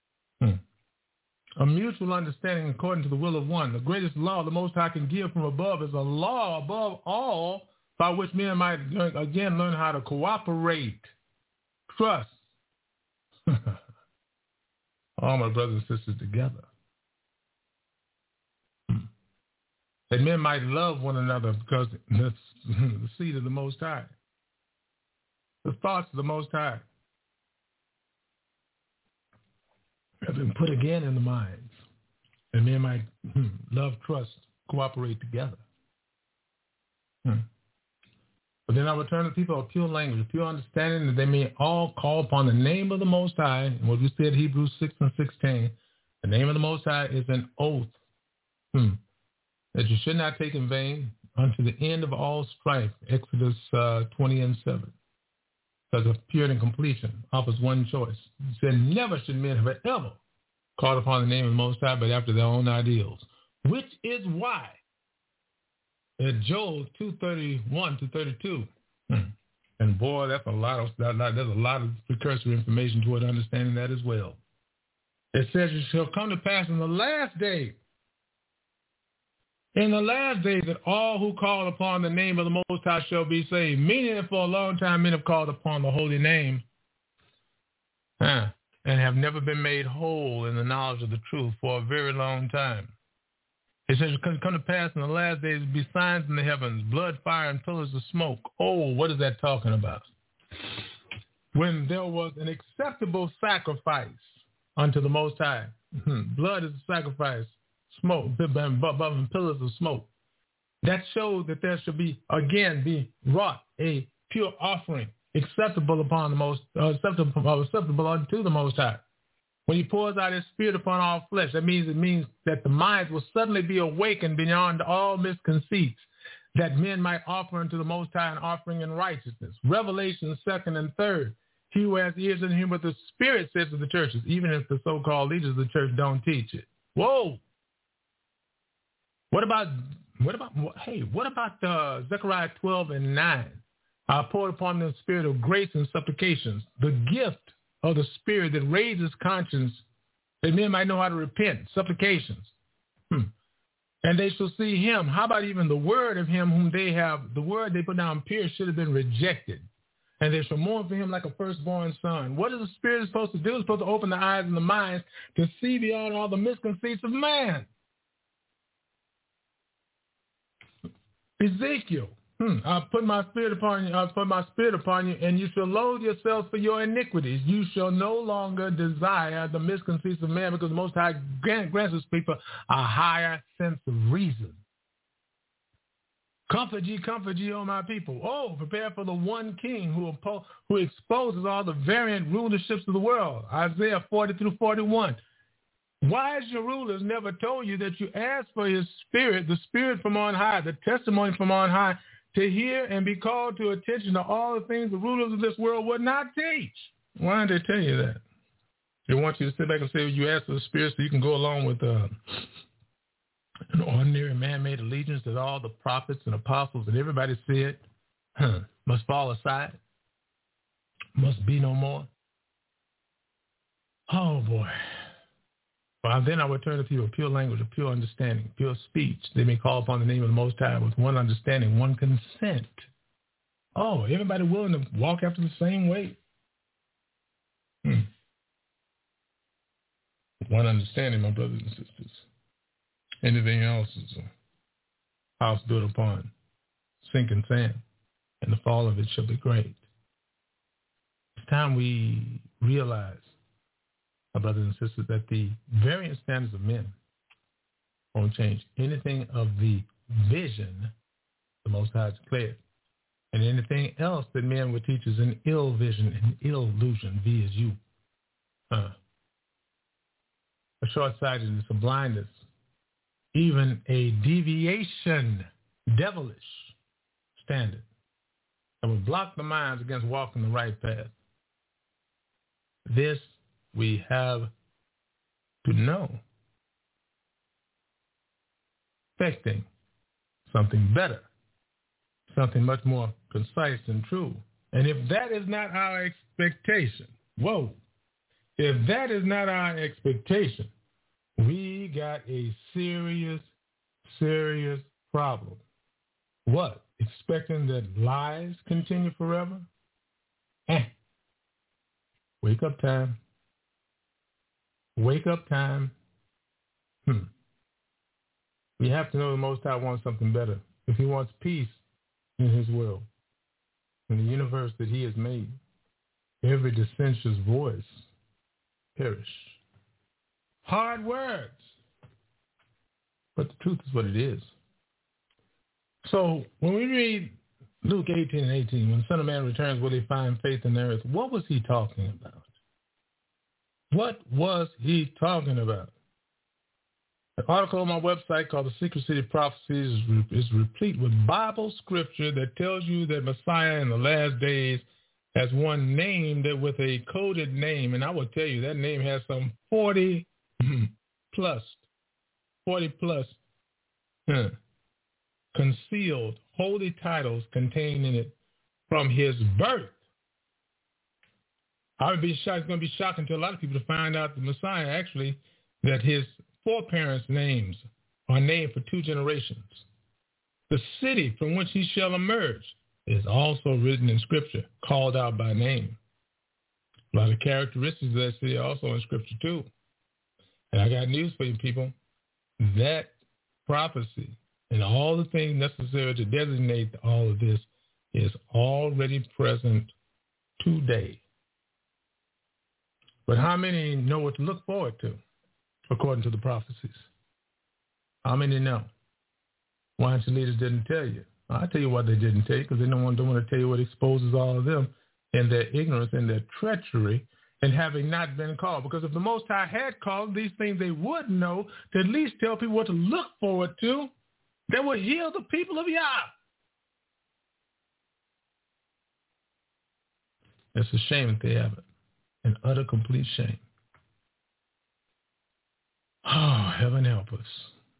A mutual understanding according to the will of one. The greatest law the Most High can give from above is a law above all by which men might, again, learn how to cooperate, trust, all my brothers and sisters together. That men might love one another because that's the seed of the Most High. The thoughts of the Most High have been put again in the minds. And men might love, trust, cooperate together. But then I will turn to people a pure language, a pure understanding, that they may all call upon the name of the Most High. And what we said, Hebrews 6:16, the name of the Most High is an oath that you should not take in vain unto the end of all strife. Exodus 20:7. Because of purity and completion offers one choice. He said, never should men have ever called upon the name of the Most High, but after their own ideals. Which is why in Joel 2:31-32, and boy, there's a lot of precursor information toward understanding that as well. It says, it shall come to pass in the last day, that all who call upon the name of the Most High shall be saved. Meaning that for a long time men have called upon the holy name and have never been made whole in the knowledge of the truth for a very long time. It says it come to pass in the last days be signs in the heavens, blood, fire, and pillars of smoke. Oh, what is that talking about? When there was an acceptable sacrifice unto the Most High. Blood is a sacrifice. Smoke, above and pillars of smoke. That showed that there should be wrought a pure offering, acceptable upon the most, acceptable unto the Most High. When he pours out his spirit upon all flesh, it means that the minds will suddenly be awakened beyond all misconceits, that men might offer unto the Most High an offering in righteousness. Revelation 2nd and 3rd. He who has ears in him what the Spirit says to the churches, even if the so-called leaders of the church don't teach it. Whoa! What about Zechariah 12:9? I poured upon them the spirit of grace and supplications, the gift of the Spirit that raises conscience, that men might know how to repent, supplications. And they shall see him. How about even the word of him whom they have, the word they put down pierced should have been rejected. And they shall mourn for him like a firstborn son. What is the Spirit supposed to do? It's supposed to open the eyes and the minds to see beyond all the misconceits of man. Ezekiel, I'll put my spirit upon you, and you shall load yourselves for your iniquities. You shall no longer desire the misconceits of man, because the Most High grants his people a higher sense of reason. Comfort ye, O my people. Oh, prepare for the one king who exposes all the variant rulerships of the world. Isaiah 40-41. Wise your rulers never told you that you ask for his spirit, the spirit from on high, the testimony from on high, to hear and be called to attention to all the things the rulers of this world would not teach. Why did they tell you that? They want you to sit back and say, you ask for the spirit so you can go along with an ordinary man-made allegiance that all the prophets and apostles and everybody said must fall aside, must be no more. Oh, boy. Well, then I would turn to people of pure language, of pure understanding, pure speech. They may call upon the name of the Most High with one understanding, one consent. Oh, everybody willing to walk after the same way? One understanding, my brothers and sisters. Anything else is a house built upon sinking sand, and the fall of it shall be great. It's time we realize, my brothers and sisters, that the variant standards of men won't change anything of the vision the Most High declared. And anything else that men would teach is an ill vision, an illusion. V is you. A short-sightedness, a blindness, even a deviation, devilish standard that would block the minds against walking the right path. This we have to know. Expecting something better, something much more concise and true. And if that is not our expectation, if that is not our expectation, we got a serious, serious problem. What? Expecting that lies continue forever? Wake up time. Wake up time. We have to know the Most High wants something better. If he wants peace in his world, in the universe that he has made, every dissentious voice perish. Hard words. But the truth is what it is. So when we read Luke 18:18, when the Son of Man returns, will he find faith in the earth? What was he talking about? What was he talking about? The article on my website called The Secret City Prophecies is replete with Bible scripture that tells you that Messiah in the last days has one named with a coded name. And I will tell you that name has some 40 plus concealed holy titles contained in it from his birth. I would be shocked. It's going to be shocking to a lot of people to find out the Messiah actually, that his foreparents' names are named for 2 generations. The city from which he shall emerge is also written in Scripture, called out by name. A lot of characteristics of that city are also in Scripture too. And I got news for you people. That prophecy and all the things necessary to designate all of this is already present today. But how many know what to look forward to, according to the prophecies? How many know? Why aren't your leaders didn't tell you? I'll tell you what they didn't tell you, because they don't want to tell you what exposes all of them and their ignorance and their treachery and having not been called. Because if the Most High had called these things, they would know to at least tell people what to look forward to that will heal the people of Yah. It's a shame that they haven't. An utter complete shame. Oh, heaven help us.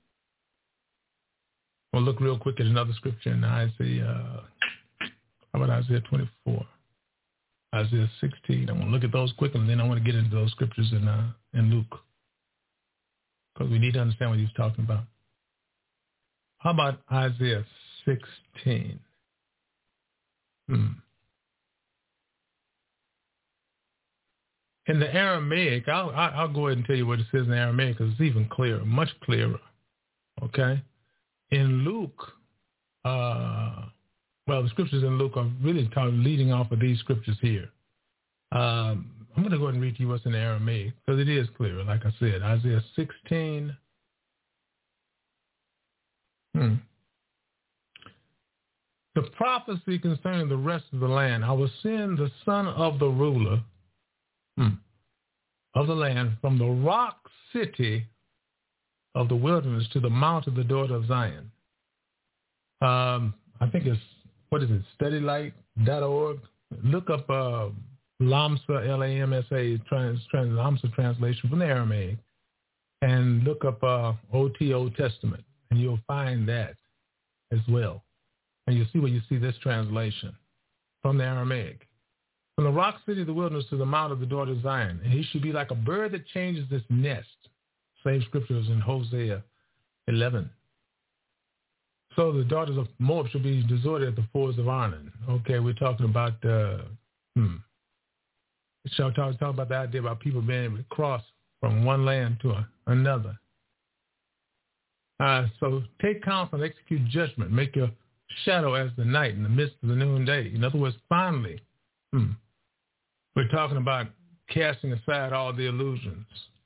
We'll look real quick at another scripture in Isaiah. How about Isaiah 24? Isaiah 16. I want to look at those quickly, and then I want to get into those scriptures in Luke, because we need to understand what he's talking about. How about Isaiah 16? In the Aramaic, I'll go ahead and tell you what it says in Aramaic, because it's even clearer, much clearer. Okay? In Luke, the scriptures in Luke are really leading off of these scriptures here. I'm going to go ahead and read to you what's in the Aramaic, because it is clear. Like I said, Isaiah 16. The prophecy concerning the rest of the land. I will send the son of the ruler of the land from the rock city of the wilderness to the mount of the daughter of Zion. I think it's, studylight.org. Look up LAMSA, L-A-M-S-A, LAMSA translation from the Aramaic, and look up OT, Old Testament, and you'll find that as well. And you'll see where you see this translation from the Aramaic. From the rock city of the wilderness to the mount of the daughter of Zion. And he should be like a bird that changes its nest. Same scriptures in Hosea 11. So the daughters of Moab should be deserted at the fords of Arnon. Okay, we're talking about, shall talk about the idea about people being able to cross from one land to another. So take counsel and execute judgment. Make your shadow as the night in the midst of the noonday. In other words, finally, we're talking about casting aside all the illusions.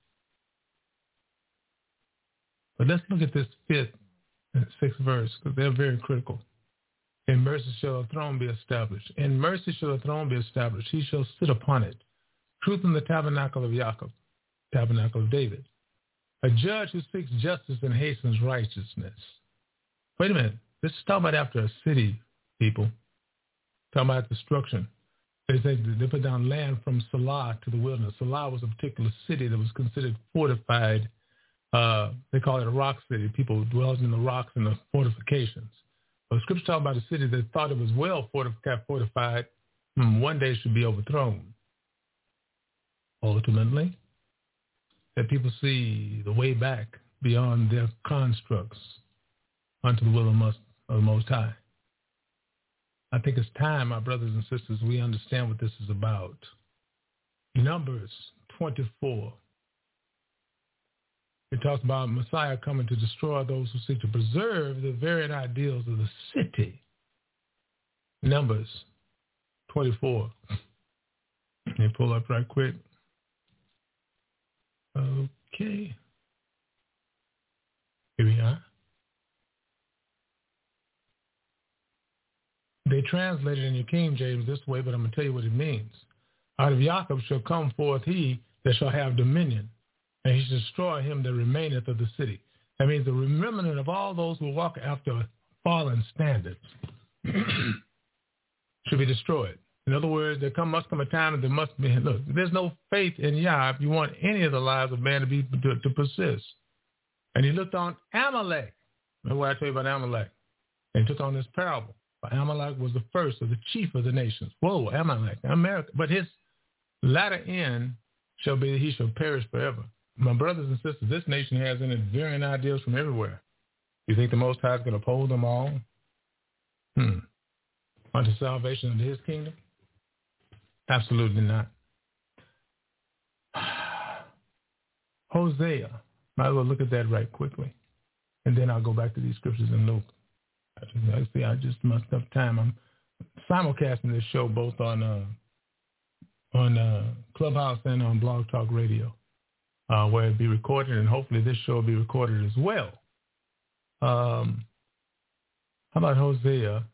But let's look at this 5th and 6th verse, because they're very critical. In mercy shall a throne be established. In mercy shall a throne be established. He shall sit upon it. Truth in the tabernacle of Jacob, tabernacle of David. A judge who seeks justice and hastens righteousness. Wait a minute. This is talking about after a city, people. Talking about destruction. They put down land from Salah to the wilderness. Salah was a particular city that was considered fortified. They call it a rock city. People dwelled in the rocks and the fortifications. But the scripture talking about a city that thought it was well fortified, one day should be overthrown. Ultimately, that people see the way back beyond their constructs unto the will of the Most High. I think it's time, my brothers and sisters, we understand what this is about. Numbers 24. It talks about Messiah coming to destroy those who seek to preserve the very ideals of the city. Numbers 24. Let me pull up right quick. Okay. Here we are. They translate it in your King James this way, but I'm going to tell you what it means. Out of Jacob shall come forth he that shall have dominion, and he shall destroy him that remaineth of the city. That means the remembrance of all those who walk after fallen standards should be destroyed. In other words, there must come a time that there must be, look, there's no faith in Yah if you want any of the lives of man to persist. And he looked on Amalek. Remember what I told you about Amalek? And he took on this parable. Amalek was the first or the chief of the nations. Whoa, Amalek, America. But his latter end shall be that he shall perish forever. My brothers and sisters, this nation has in it varying ideas from everywhere. You think the Most High is going to uphold them all? Unto salvation into his kingdom? Absolutely not. Hosea. Might as well look at that right quickly. And then I'll go back to these scriptures in Luke. I just must have time. I'm simulcasting this show both on Clubhouse and on Blog Talk Radio, where it'll be recorded, and hopefully this show will be recorded as well. How about Hosea?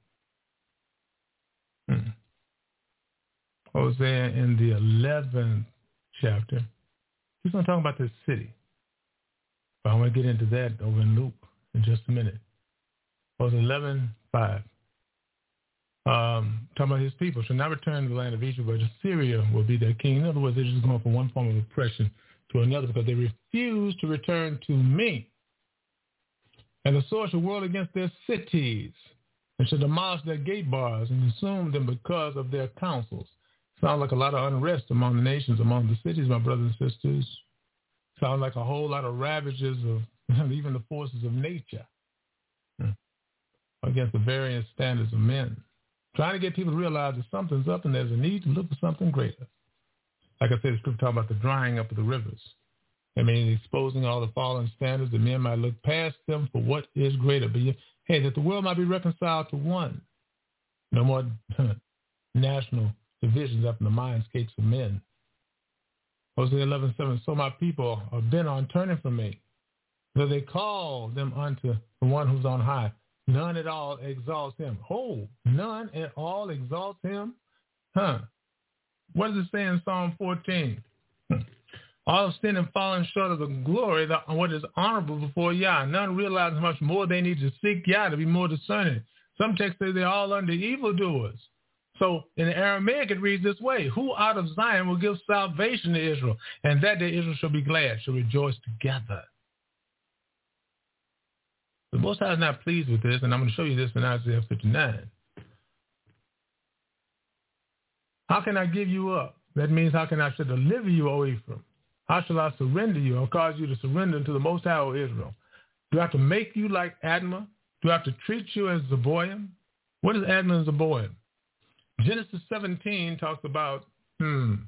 Hosea in the 11th chapter. He's going to talk about this city. But I want to get into that over in Luke in just a minute. Hosea 11:5. Talking about his people shall not return to the land of Egypt, but Assyria will be their king. In other words, they're just going from one form of oppression to another because they refuse to return to me. And the sword shall whirl against their cities and shall demolish their gate bars and consume them because of their counsels. Sounds like a lot of unrest among the nations, among the cities, my brothers and sisters. Sounds like a whole lot of ravages of even the forces of nature against the various standards of men. Trying to get people to realize that something's up and there's a need to look for something greater. Like I said, the scripture talking about the drying up of the rivers I mean, exposing all the fallen standards, that men might look past them for what is greater. But that the world might be reconciled to one. No more national divisions up in the mindscapes of men. Hosea 11:7. So my people are bent on turning from me. So they call them unto the one who's on high. None at all exalts him. Oh, none at all exalts him? What does it say in Psalm 14? All have sinned and fallen short of the glory, what is honorable before Yah. None realize how much more they need to seek Yah to be more discerning. Some texts say they're all under evildoers. So in the Aramaic, it reads this way: who out of Zion will give salvation to Israel? And that day Israel shall be glad, shall rejoice together. The Most High is not pleased with this, and I'm going to show you this in Isaiah 59. How can I give you up? That means how can I deliver you, O Ephraim? How shall I surrender you or cause you to surrender to the Most High, O Israel? Do I have to make you like Admah? Do I have to treat you as Zeboim? What is Admah and Zeboim? Genesis 17 talks about Admah,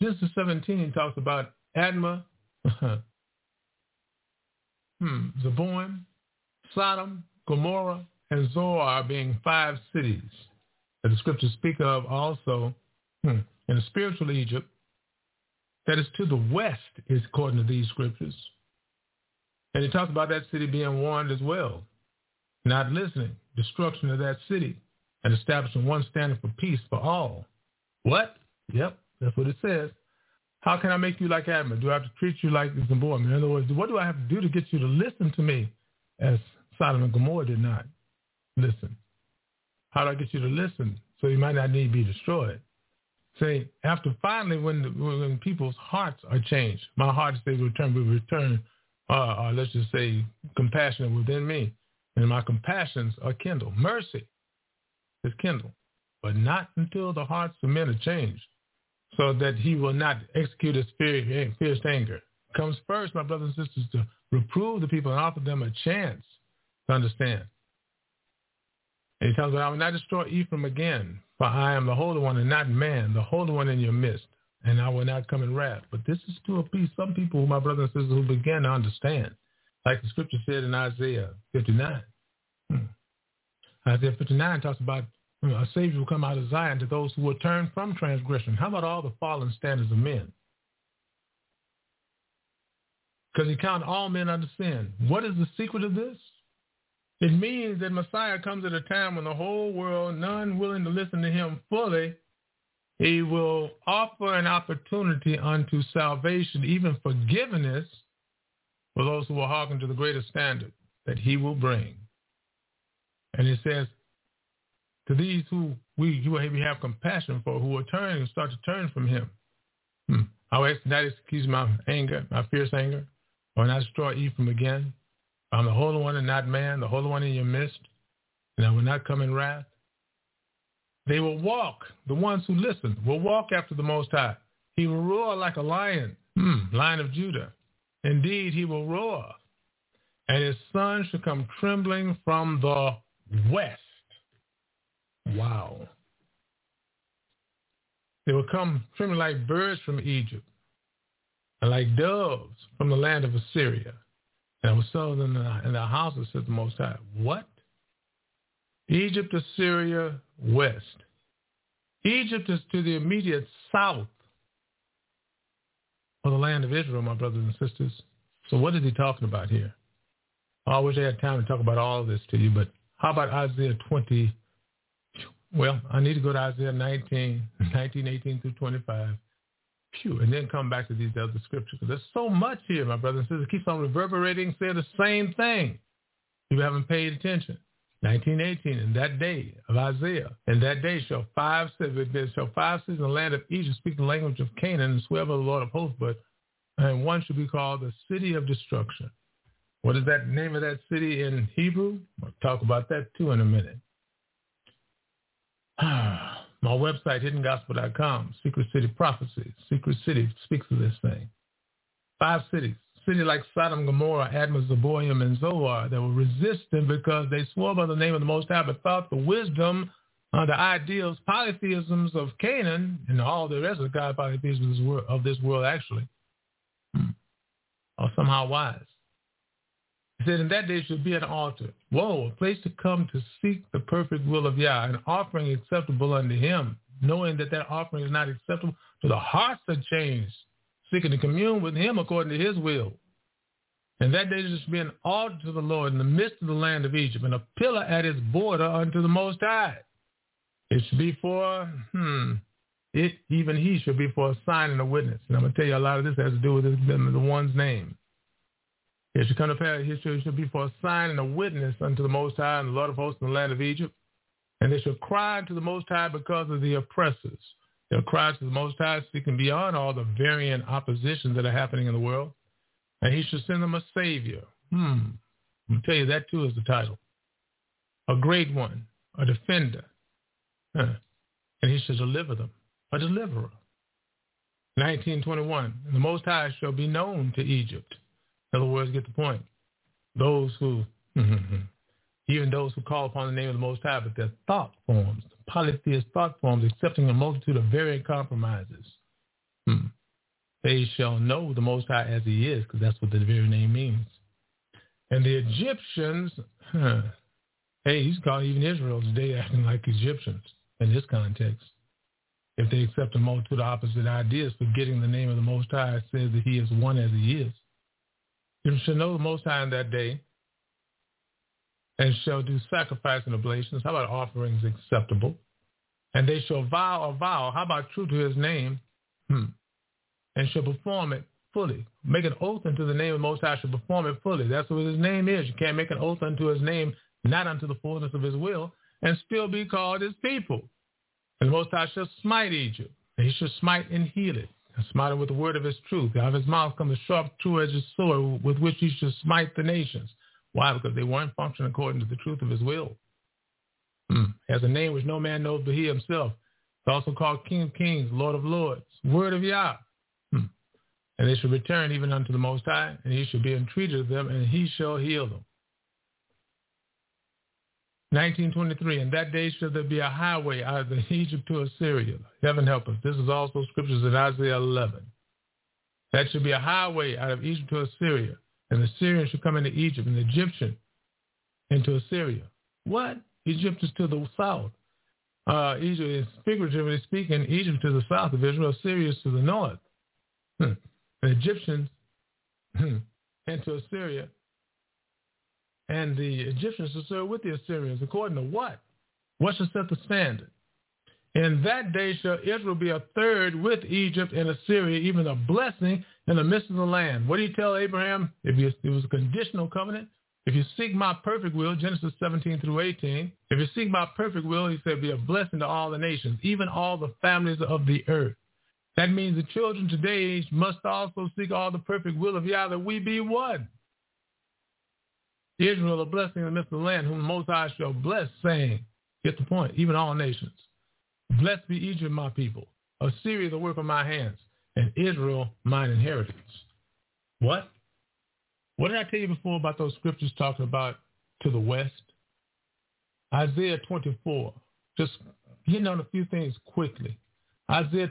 Zeboim, Sodom, Gomorrah, and Zoar being 5 cities that the scriptures speak of also in the spiritual Egypt that is to the west, is according to these scriptures. And he talks about that city being warned as well, not listening, destruction of that city, and establishing one standard for peace for all. What? Yep, that's what it says. How can I make you like Admah? Do I have to treat you like Zeboim? In other words, what do I have to do to get you to listen to me as Sodom and Gomorrah did not listen? How do I get you to listen so you might not need to be destroyed? Say, after finally when people's hearts are changed, my heart is able to return, or let's just say compassionate within me, and my compassions are kindled. Mercy is kindled, but not until the hearts of men are changed, so that he will not execute his fierce anger. It comes first, my brothers and sisters, to reprove the people and offer them a chance to understand. And he tells them, I will not destroy Ephraim again, for I am the Holy One and not man, the Holy One in your midst, and I will not come in wrath. But this is to appease some people, my brothers and sisters, who began to understand, like the scripture said in Isaiah 59. Isaiah 59 talks about a Savior will come out of Zion to those who will turn from transgression. How about all the fallen standards of men? Because he counted all men under sin. What is the secret of this? It means that Messiah comes at a time when the whole world, none willing to listen to him fully, he will offer an opportunity unto salvation, even forgiveness, for those who will hearken to the greater standard that he will bring. And it says, to these who we have compassion for, who will turn and start to turn from him. I will not excuse my anger, my fierce anger, or not destroy Ephraim again. I'm the Holy One and not man, the Holy One in your midst, and I will not come in wrath. They will walk, the ones who listen, will walk after the Most High. He will roar like a lion, Lion of Judah. Indeed, he will roar, and his son shall come trembling from the west. Wow. They will come trembling like birds from Egypt, and like doves from the land of Assyria. And I will sell them in the houses, says the Most High. What? Egypt, Assyria, west. Egypt is to the immediate south of the land of Israel, my brothers and sisters. So what is he talking about here? I wish I had time to talk about all of this to you, but how about Isaiah 20? Well, I need to go to Isaiah 19, 18 through 25. And then come back to these other scriptures. There's so much here, my brothers and sisters. It keeps on reverberating, saying the same thing. You haven't paid attention. 19:18, in that day of Isaiah, in that day shall 5 cities in the land of Egypt speak the language of Canaan and swear by the Lord of hosts, and one should be called the city of destruction. What is that name of that city in Hebrew? I'll talk about that too in a minute. My website, hiddengospel.com, Secret City Prophecies. Secret City speaks of this thing. 5 cities. City like Sodom, Gomorrah, Admah, Zeboim, and Zoar that were resistant because they swore by the name of the Most High, but thought the wisdom, the ideals, polytheisms of Canaan, and all the rest of the God polytheisms of this world actually, or somehow wise. He said, in that day shall be an altar. Whoa, a place to come to seek the perfect will of Yah, an offering acceptable unto him, knowing that that offering is not acceptable to the hearts are changed, seeking to commune with him according to his will. And that day shall be an altar to the Lord in the midst of the land of Egypt, and a pillar at its border unto the Most High. It should be for, even he should be for a sign and a witness. And I'm going to tell you a lot of this has to do with the one's name. It should come to pass, it should be for a sign and a witness unto the Most High and the Lord of hosts in the land of Egypt. And they shall cry to the Most High because of the oppressors. They'll cry to the Most High, seeking beyond all the varying oppositions that are happening in the world. And he shall send them a Savior. I'm going to tell you that too is the title. A great one, a defender. And he shall deliver them, a deliverer. 19:21, and the Most High shall be known to Egypt. In other words, get the point. Those who, even those who call upon the name of the Most High, but their thought forms, polytheist thought forms, accepting a multitude of varying compromises. They shall know the Most High as he is, because that's what the very name means. And the Egyptians, hey, he's called even Israel today acting like Egyptians in this context. If they accept a multitude of opposite ideas, forgetting the name of the Most High, it says that he is one as he is. You shall know the Most High in that day, and shall do sacrifice and oblations. How about offerings acceptable? And they shall vow a vow. How about true to his name? And shall perform it fully. Make an oath unto the name of the Most High, shall perform it fully. That's what his name is. You can't make an oath unto his name, not unto the fullness of his will, and still be called his people. And the Most High shall smite Egypt, and he shall smite and heal it, and smite it with the word of his truth. Out of his mouth comes a sharp, two-edged sword with which he shall smite the nations. Why? Because they weren't functioning according to the truth of his will. Has a name which no man knows but he himself. It's also called King of Kings, Lord of Lords, Word of Yah. And they shall return even unto the Most High, and he shall be entreated of them, and he shall heal them. 19:23, and that day shall there be a highway out of Egypt to Assyria. Heaven help us. This is also scriptures in Isaiah 11. That should be a highway out of Egypt to Assyria. And the Syrian should come into Egypt, and the Egyptian into Assyria. What? Egypt is to the south. Egypt is, figuratively speaking, Egypt to the south of Israel, Assyria is to the north. The Egyptians into Assyria, and the Egyptians to serve with the Assyrians, according to what? What shall set the standard? In that day shall Israel be a third with Egypt and Assyria, even a blessing in the midst of the land. What did he tell Abraham? It was a conditional covenant. If you seek my perfect will, Genesis 17-18, if you seek my perfect will, he said, be a blessing to all the nations, even all the families of the earth. That means the children today must also seek all the perfect will of Yah, that we be one. Israel, a blessing in the midst of the land, whom the Most High shall bless, saying, get the point, even all nations. Blessed be Egypt, my people, Assyria, the work of my hands, and Israel, mine inheritance. What? What did I tell you before about those scriptures talking about to the west? Isaiah 24. Just hitting on a few things quickly. Isaiah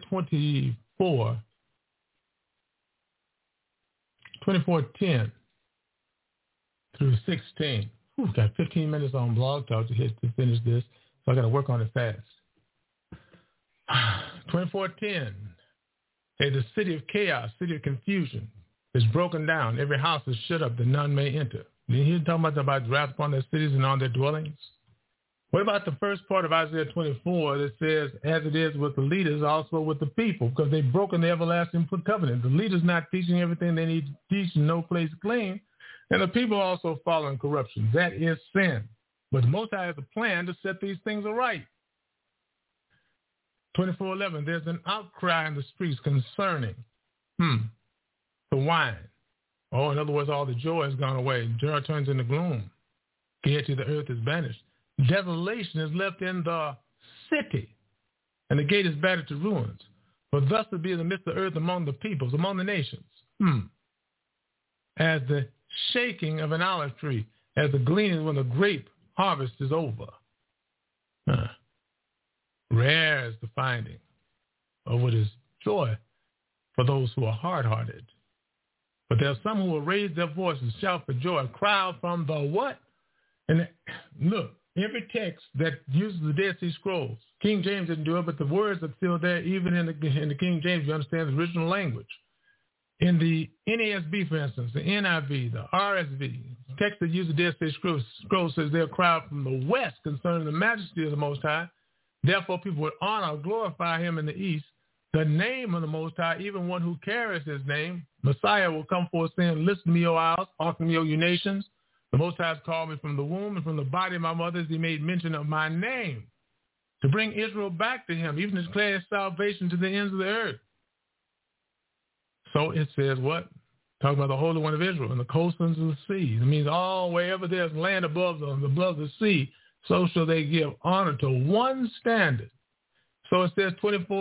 24:10 through 16. Got 15 minutes on Blog Talk to finish this, so I got to work on it fast. 24:10. Hey, the city of chaos, city of confusion, is broken down. Every house is shut up that none may enter. Did you hear talking about wrath upon their cities and on their dwellings? What about the first part of Isaiah 24 that says, as it is with the leaders, also with the people, because they've broken the everlasting covenant. The leaders not teaching everything they need to teach and no place clean, and the people also following corruption. That is sin. But the Most High has a plan to set these things aright. 24:11, there's an outcry in the streets concerning the wine. Oh, in other words, all the joy has gone away. Joy turns into gloom. Gaiety of the earth is banished. Desolation is left in the city, and the gate is battered to ruins. For thus to be in the midst of the earth among the peoples, among the nations, as the shaking of an olive tree, as the gleaning when the grape harvest is over. Rare is the finding of what is joy for those who are hard-hearted. But there are some who will raise their voices, shout for joy, and cry out from the what? And look, every text that uses the Dead Sea Scrolls, King James didn't do it, but the words are still there. Even in the King James, you understand the original language. In the NASB, for instance, the NIV, the RSV, text that use the Dead Sea Scrolls says they'll cry out from the west concerning the majesty of the Most High. Therefore, people would honor, glorify him in the east. The name of the Most High, even one who carries his name, Messiah, will come forth saying, listen to me, O isles, hearken me, O you nations. The Most High has called me from the womb, and from the body of my mother he made mention of my name, to bring Israel back to him, even to declare his salvation to the ends of the earth. So it says what? Talking about the Holy One of Israel and the coastlands of the sea. It means all wherever there's land above the sea, so shall they give honor to one standard. So it says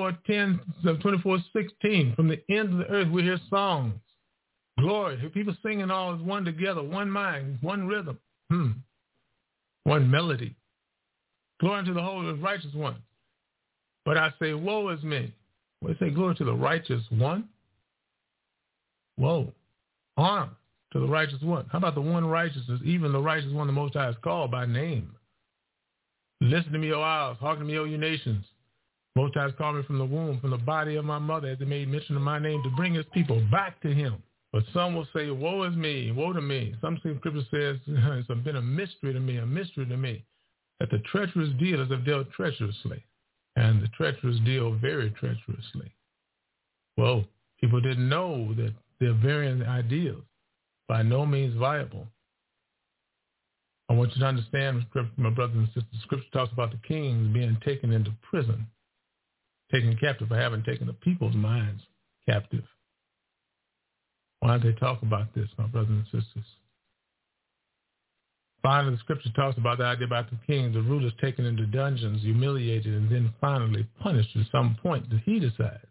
24:16, from the ends of the earth we hear songs. Glory. People singing all as one together, one mind, one rhythm, one melody. Glory to the Holy and Righteous One. But I say, woe is me. Well, they say glory to the Righteous One. Woe. Honor to the Righteous One. How about the one righteousness, even the Righteous One the Most High is called by name? Listen to me, O isles. Hearken to me, O you nations. Most High has called me from the womb, from the body of my mother, as they made mention of my name, to bring his people back to him. But some will say, woe is me, woe to me. Some scripture says, it's been a mystery to me, that the treacherous dealers have dealt treacherously, and the treacherous deal very treacherously. Well, people didn't know that their varying ideas by no means viable. I want you to understand, my brothers and sisters, Scripture talks about the kings being taken into prison, taken captive for having taken the people's minds captive. Why don't they talk about this, my brothers and sisters? Finally, the Scripture talks about the idea about the kings, the rulers taken into dungeons, humiliated, and then finally punished at some point that he decides.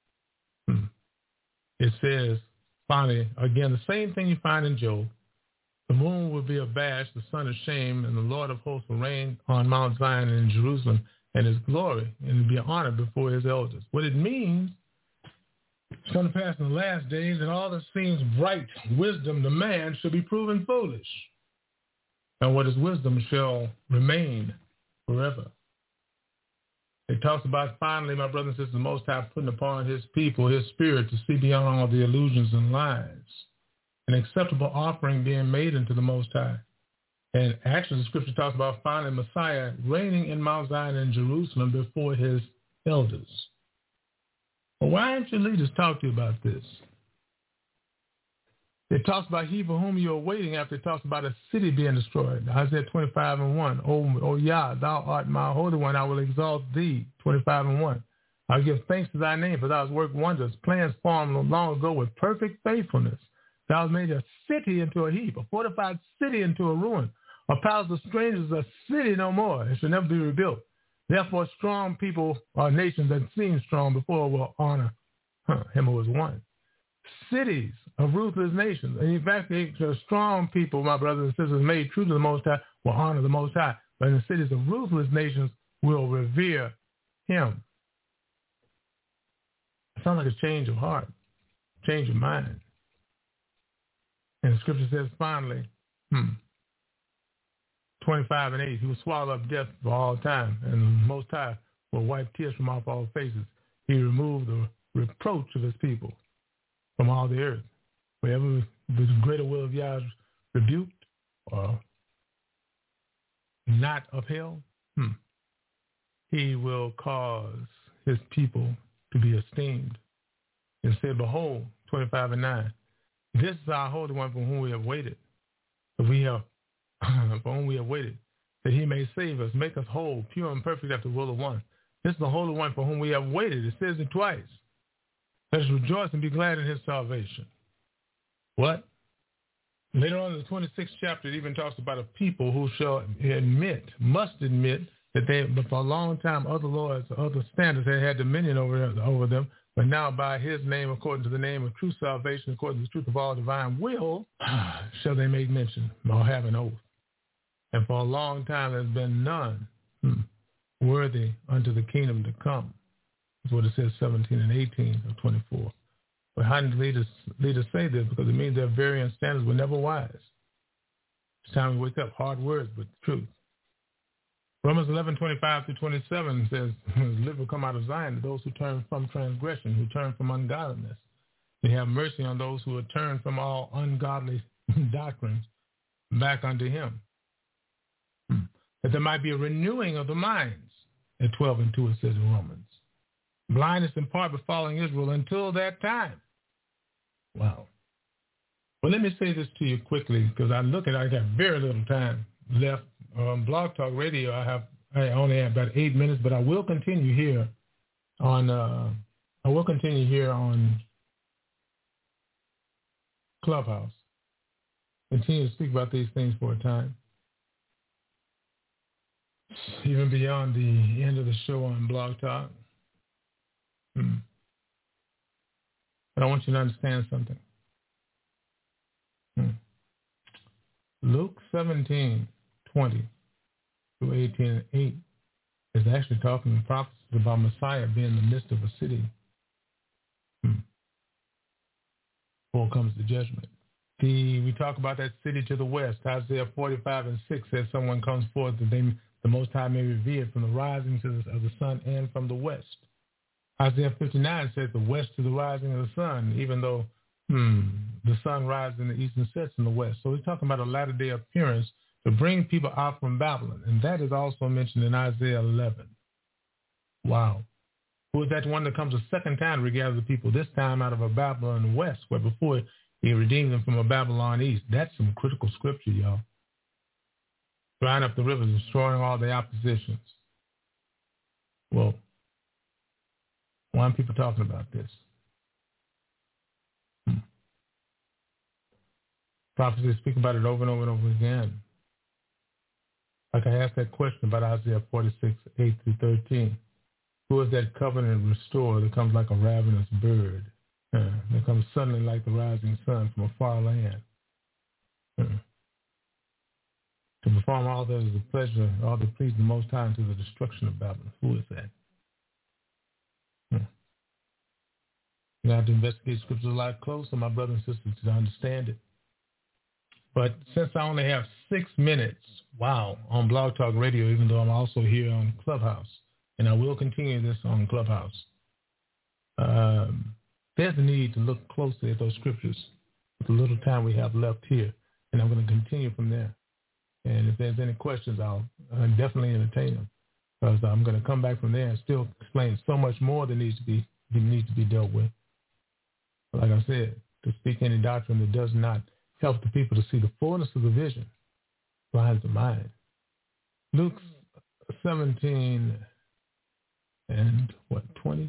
It says, finally, again, the same thing you find in Job. The moon will be abashed, the sun of shame, and the Lord of hosts will reign on Mount Zion and in Jerusalem, and his glory, and will be honored before his elders. What it means, it's going to pass in the last days, and all that seems bright wisdom to man shall be proven foolish. And what is wisdom shall remain forever. It talks about, finally, my brothers and sisters, the Most High putting upon his people, his spirit, to see beyond all the illusions and lies. An acceptable offering being made unto the Most High. And actually, the Scripture talks about finally Messiah reigning in Mount Zion and Jerusalem before his elders. Well, why aren't your leaders talk to you about this? It talks about he for whom you are waiting after it talks about a city being destroyed. Isaiah 25:1. O Yah, thou art my Holy One, I will exalt thee. 25:1. I'll give thanks to thy name, for thou hast worked wonders, plans formed long ago with perfect faithfulness. Thou hast made a city into a heap, a fortified city into a ruin, a palace of strangers, a city no more. It shall never be rebuilt. Therefore, strong people or nations that seem strong before will honor him who is one. Cities of ruthless nations. And in fact, the strong people, my brothers and sisters, made true to the Most High, will honor the Most High. But in the cities of ruthless nations will revere him. It sounds like a change of heart, change of mind. And the Scripture says, finally, 25:8, he will swallow up death for all time, and the Most High will wipe tears from off all faces. He removed the reproach of his people from all the earth. Wherever the greater will of Yah is rebuked or not upheld, he will cause his people to be esteemed. And said, behold, 25:9, this is our Holy One for whom we have waited. For whom we have waited, that he may save us, make us whole, pure and perfect after the will of one. This is the Holy One for whom we have waited. It says it twice. Let us rejoice and be glad in his salvation. What? Later on in the 26th chapter, it even talks about a people who must admit that they, for a long time, other lords, other standards had dominion over them, but now by his name, according to the name of true salvation, according to the truth of all divine will, shall they make mention or have an oath. And for a long time, there's been none worthy unto the kingdom to come. That's what it says, 17 and 18 of 24. But how did leaders say this? Because it means their varying standards were never wise. It's time to wake up. Hard words, but truth. Romans 11:25-27 says, "Live will come out of Zion to those who turn from transgression, who turn from ungodliness. They have mercy on those who are turned from all ungodly doctrines back unto him. That there might be a renewing of the minds." At 12:2 it says in Romans. Blindness in part befalling Israel until that time. Wow. Well, let me say this to you quickly, because I got very little time left. Blog Talk Radio, I only have about 8 minutes, but I will continue here on Clubhouse. Continue to speak about these things for a time, even beyond the end of the show on Blog Talk. But I want you to understand something. Luke 17:20-18:8 is actually talking in prophecies about Messiah being in the midst of a city before it comes to judgment. We talk about that city to the west. Isaiah 45:6 says someone comes forth that the Most High may reveal from the rising of the sun and from the west. Isaiah 59 says the west to the rising of the sun, even though the sun rises in the east and sets in the west. So he's talking about a latter day appearance to bring people out from Babylon. And that is also mentioned in Isaiah 11. Wow. Who is that one that comes a second time to regather the people, this time out of a Babylon west, where before he redeemed them from a Babylon east? That's some critical scripture, y'all. Drying up the rivers, destroying all the oppositions. Well, why aren't people talking about this? Prophecies speak about it over and over and over again. Like I asked that question about Isaiah 46:8-13. Who is that covenant restorer that comes like a ravenous bird? That comes suddenly like the rising sun from a far land. To perform all that is the pleasure, all that please the Most High unto the destruction of Babylon. Who is that? You have to investigate scriptures a lot closer, my brothers and sisters, to understand it. But since I only have 6 minutes, on Blog Talk Radio, even though I'm also here on Clubhouse, and I will continue this on Clubhouse, there's a need to look closely at those scriptures with the little time we have left here, and I'm going to continue from there. And if there's any questions, I'll definitely entertain them, because I'm going to come back from there and still explain so much more that needs to be dealt with. Like I said, to speak any doctrine that does not help the people to see the fullness of the vision blinds the mind. Luke 17:20?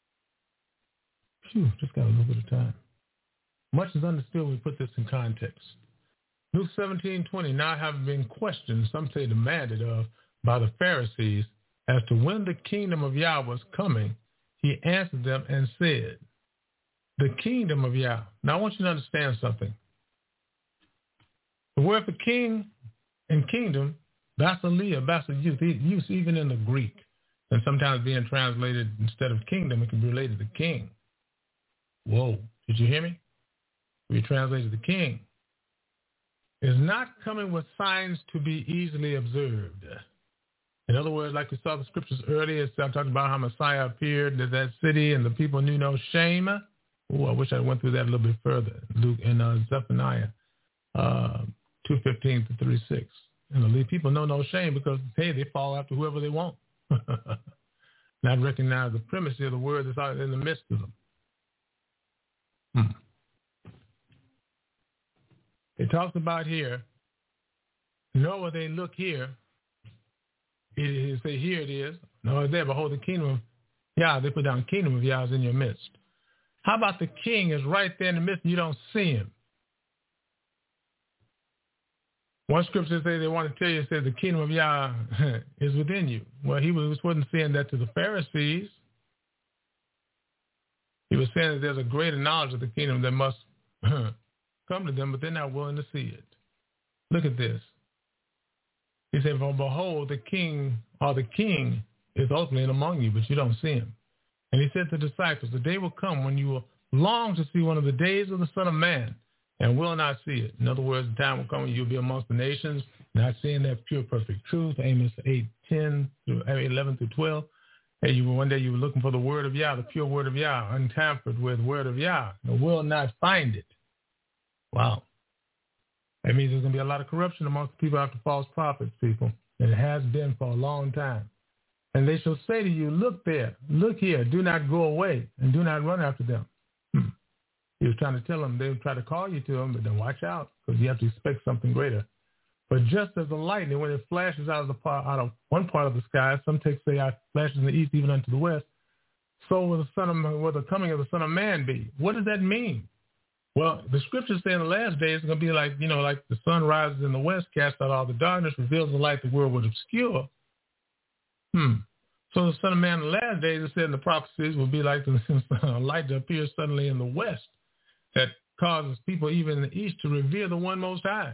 Just got a little bit of time. Much is understood when we put this in context. Luke 17:20, now having been questioned, some say demanded of, by the Pharisees as to when the kingdom of Yah was coming, he answered them and said, the kingdom of Yah. Now I want you to understand something. The word for king and kingdom, basileia, use even in the Greek, and sometimes being translated instead of kingdom, it can be related to king. Whoa, did you hear me? We translated the king. Is not coming with signs to be easily observed. In other words, like we saw the scriptures earlier, I talked about how Messiah appeared to that city and the people knew no shame. Oh, I wish I went through that a little bit further. Luke and Zephaniah 2:15-36. And the people know no shame because, hey, they follow after whoever they want. Not recognize the primacy of the word that's out in the midst of them. It talks about here, nor will they look here. It say here it is. No, there, behold, the kingdom of Yah. They put down kingdom of Yah is in your midst. How about the king is right there in the midst and you don't see him? One scripture says they want to tell you, it says the kingdom of Yah is within you. Well, he wasn't saying that to the Pharisees. He was saying that there's a greater knowledge of the kingdom that must come to them, but they're not willing to see it. Look at this. He said, for behold, the king is ultimately among you, but you don't see him. And he said to the disciples, the day will come when you will long to see one of the days of the Son of Man, and will not see it. In other words, the time will come when you'll be amongst the nations, not seeing that pure, perfect truth. Amos 8:10 through 11 through 12. Hey, one day you were looking for the word of Yah, the pure word of Yah, untampered with word of Yah, and will not find it. Wow. That means there's going to be a lot of corruption amongst the people after false prophets, people. And it has been for a long time. And they shall say to you, look there, look here, do not go away, and do not run after them. He was trying to tell them, they would try to call you to them, but then watch out, because you have to expect something greater. But just as the lightning, when it flashes out of one part of the sky, some texts say it flashes in the east even unto the west, so will the coming of the Son of Man be. What does that mean? Well, the scriptures say in the last days it's going to be like, like the sun rises in the west, casts out all the darkness, reveals the light the world would obscure. So the Son of Man in the last days, it said in the prophecies, will be like the light that appears suddenly in the west that causes people even in the east to revere the one Most High.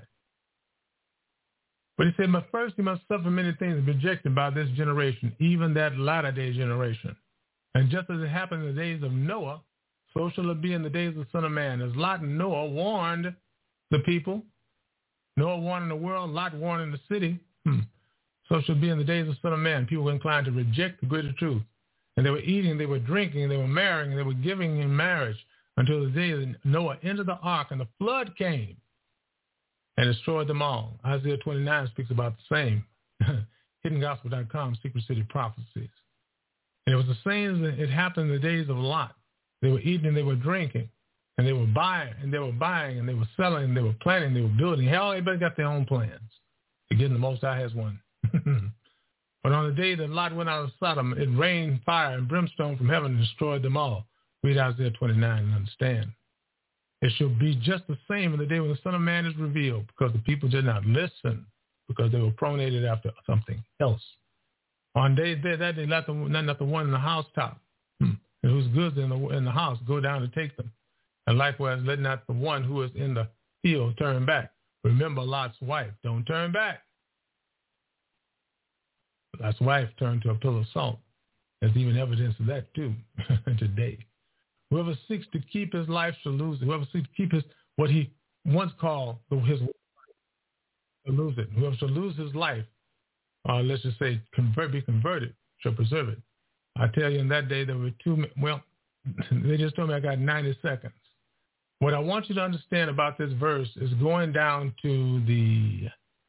But he said, but first he must suffer many things rejected by this generation, even that latter day generation. And just as it happened in the days of Noah, so shall it be in the days of the Son of Man. As Lot and Noah warned the people, Noah warning the world, Lot warning the city, so shall it be in the days of the Son of Man. People were inclined to reject the greater truth. And they were eating, they were drinking, they were marrying, they were giving in marriage until the day that Noah entered the ark and the flood came and destroyed them all. Isaiah 29 speaks about the same. HiddenGospel.com, Secret City Prophecies. And it was the same as it happened in the days of Lot. They were eating and they were drinking, and they were buying, and they were selling, and they were planning, they were building. Hell, everybody got their own plans. Again, the Most High has one. But on the day that Lot went out of Sodom, it rained fire and brimstone from heaven and destroyed them all. Read Isaiah 29 and understand. It shall be just the same in the day when the Son of Man is revealed, because the people did not listen, because they were pronated after something else. On that day, let the one in the housetop, and whose goods in the house go down to take them. And likewise, let not the one who is in the field turn back. Remember Lot's wife. Don't turn back. Lot's wife turned to a pillar of salt. There's even evidence of that too today. Whoever seeks to keep his life shall lose it. Whoever seeks to keep what he once called his life shall lose it. Whoever shall lose his life, let's just say be converted, shall preserve it. I tell you, in that day there were they just told me I got 90 seconds. What I want you to understand about this verse is going down to the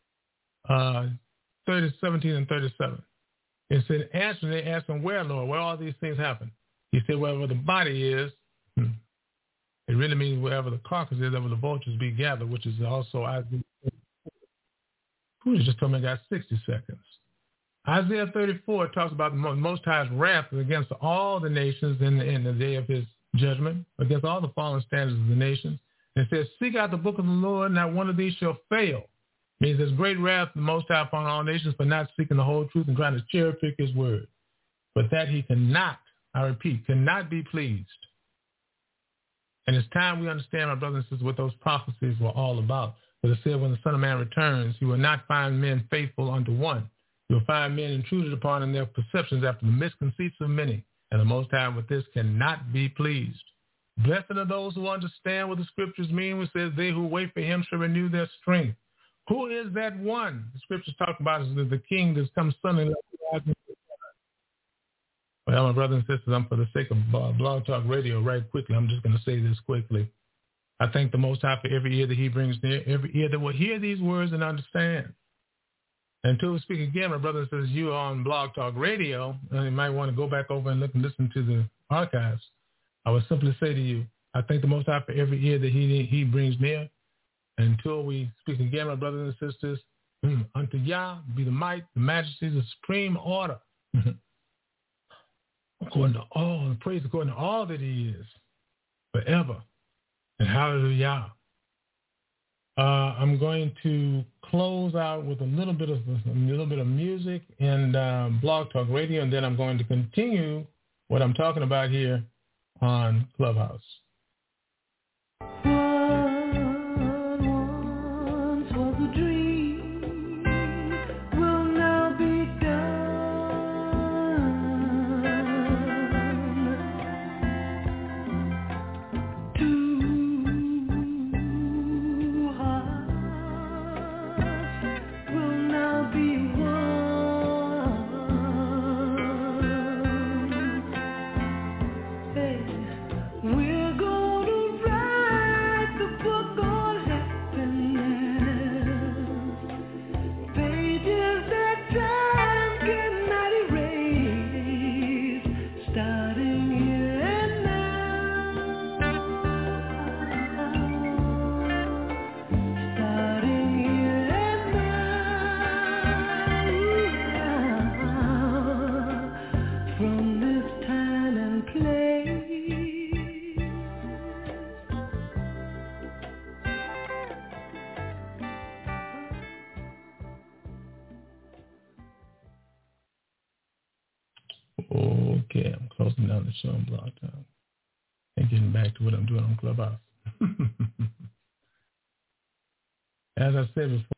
17 and 37. It said, answering, they asked him, where, Lord, where all these things happen? He said, wherever the body is, it really means wherever the carcass is, wherever the vultures be gathered, which is also Isaiah. Who just told me I got 60 seconds. Isaiah 34 talks about the Most High's wrath against all the nations in the day of his judgment, against all the fallen standards of the nations. And it says, seek out the book of the Lord, not one of these shall fail. Means there's great wrath of the Most High upon all nations for not seeking the whole truth and trying to cherry pick his word. But that he cannot, I repeat, cannot be pleased. And it's time we understand, my brothers and sisters, what those prophecies were all about. But it said when the Son of Man returns, he will not find men faithful unto one. He will find men intruded upon in their perceptions after the misconceits of many. And the Most High with this cannot be pleased. Blessed are those who understand what the scriptures mean. It says, they who wait for him shall renew their strength. Who is that one? The scriptures talk about is the king that's come suddenly. Well, my brothers and sisters, for the sake of Blog Talk Radio, right quickly, I'm just going to say this quickly. I thank the Most High for every ear that he brings near, every ear that will hear these words and understand. Until we speak again, my brothers and sisters, you are on Blog Talk Radio, and you might want to go back over and look and listen to the archives. I would simply say to you, I thank the Most High for every ear that he brings near. Until we speak again, my brothers and sisters, unto Yah be the might, the majesty, the supreme order. According to all, and praise according to all that he is, forever. And hallelujah. I'm going to close out with a little bit of music and Blog Talk Radio, and then I'm going to continue what I'm talking about here on Clubhouse. Okay, I'm closing down the show on Blog Talk and getting back to what I'm doing on Clubhouse. As I said before,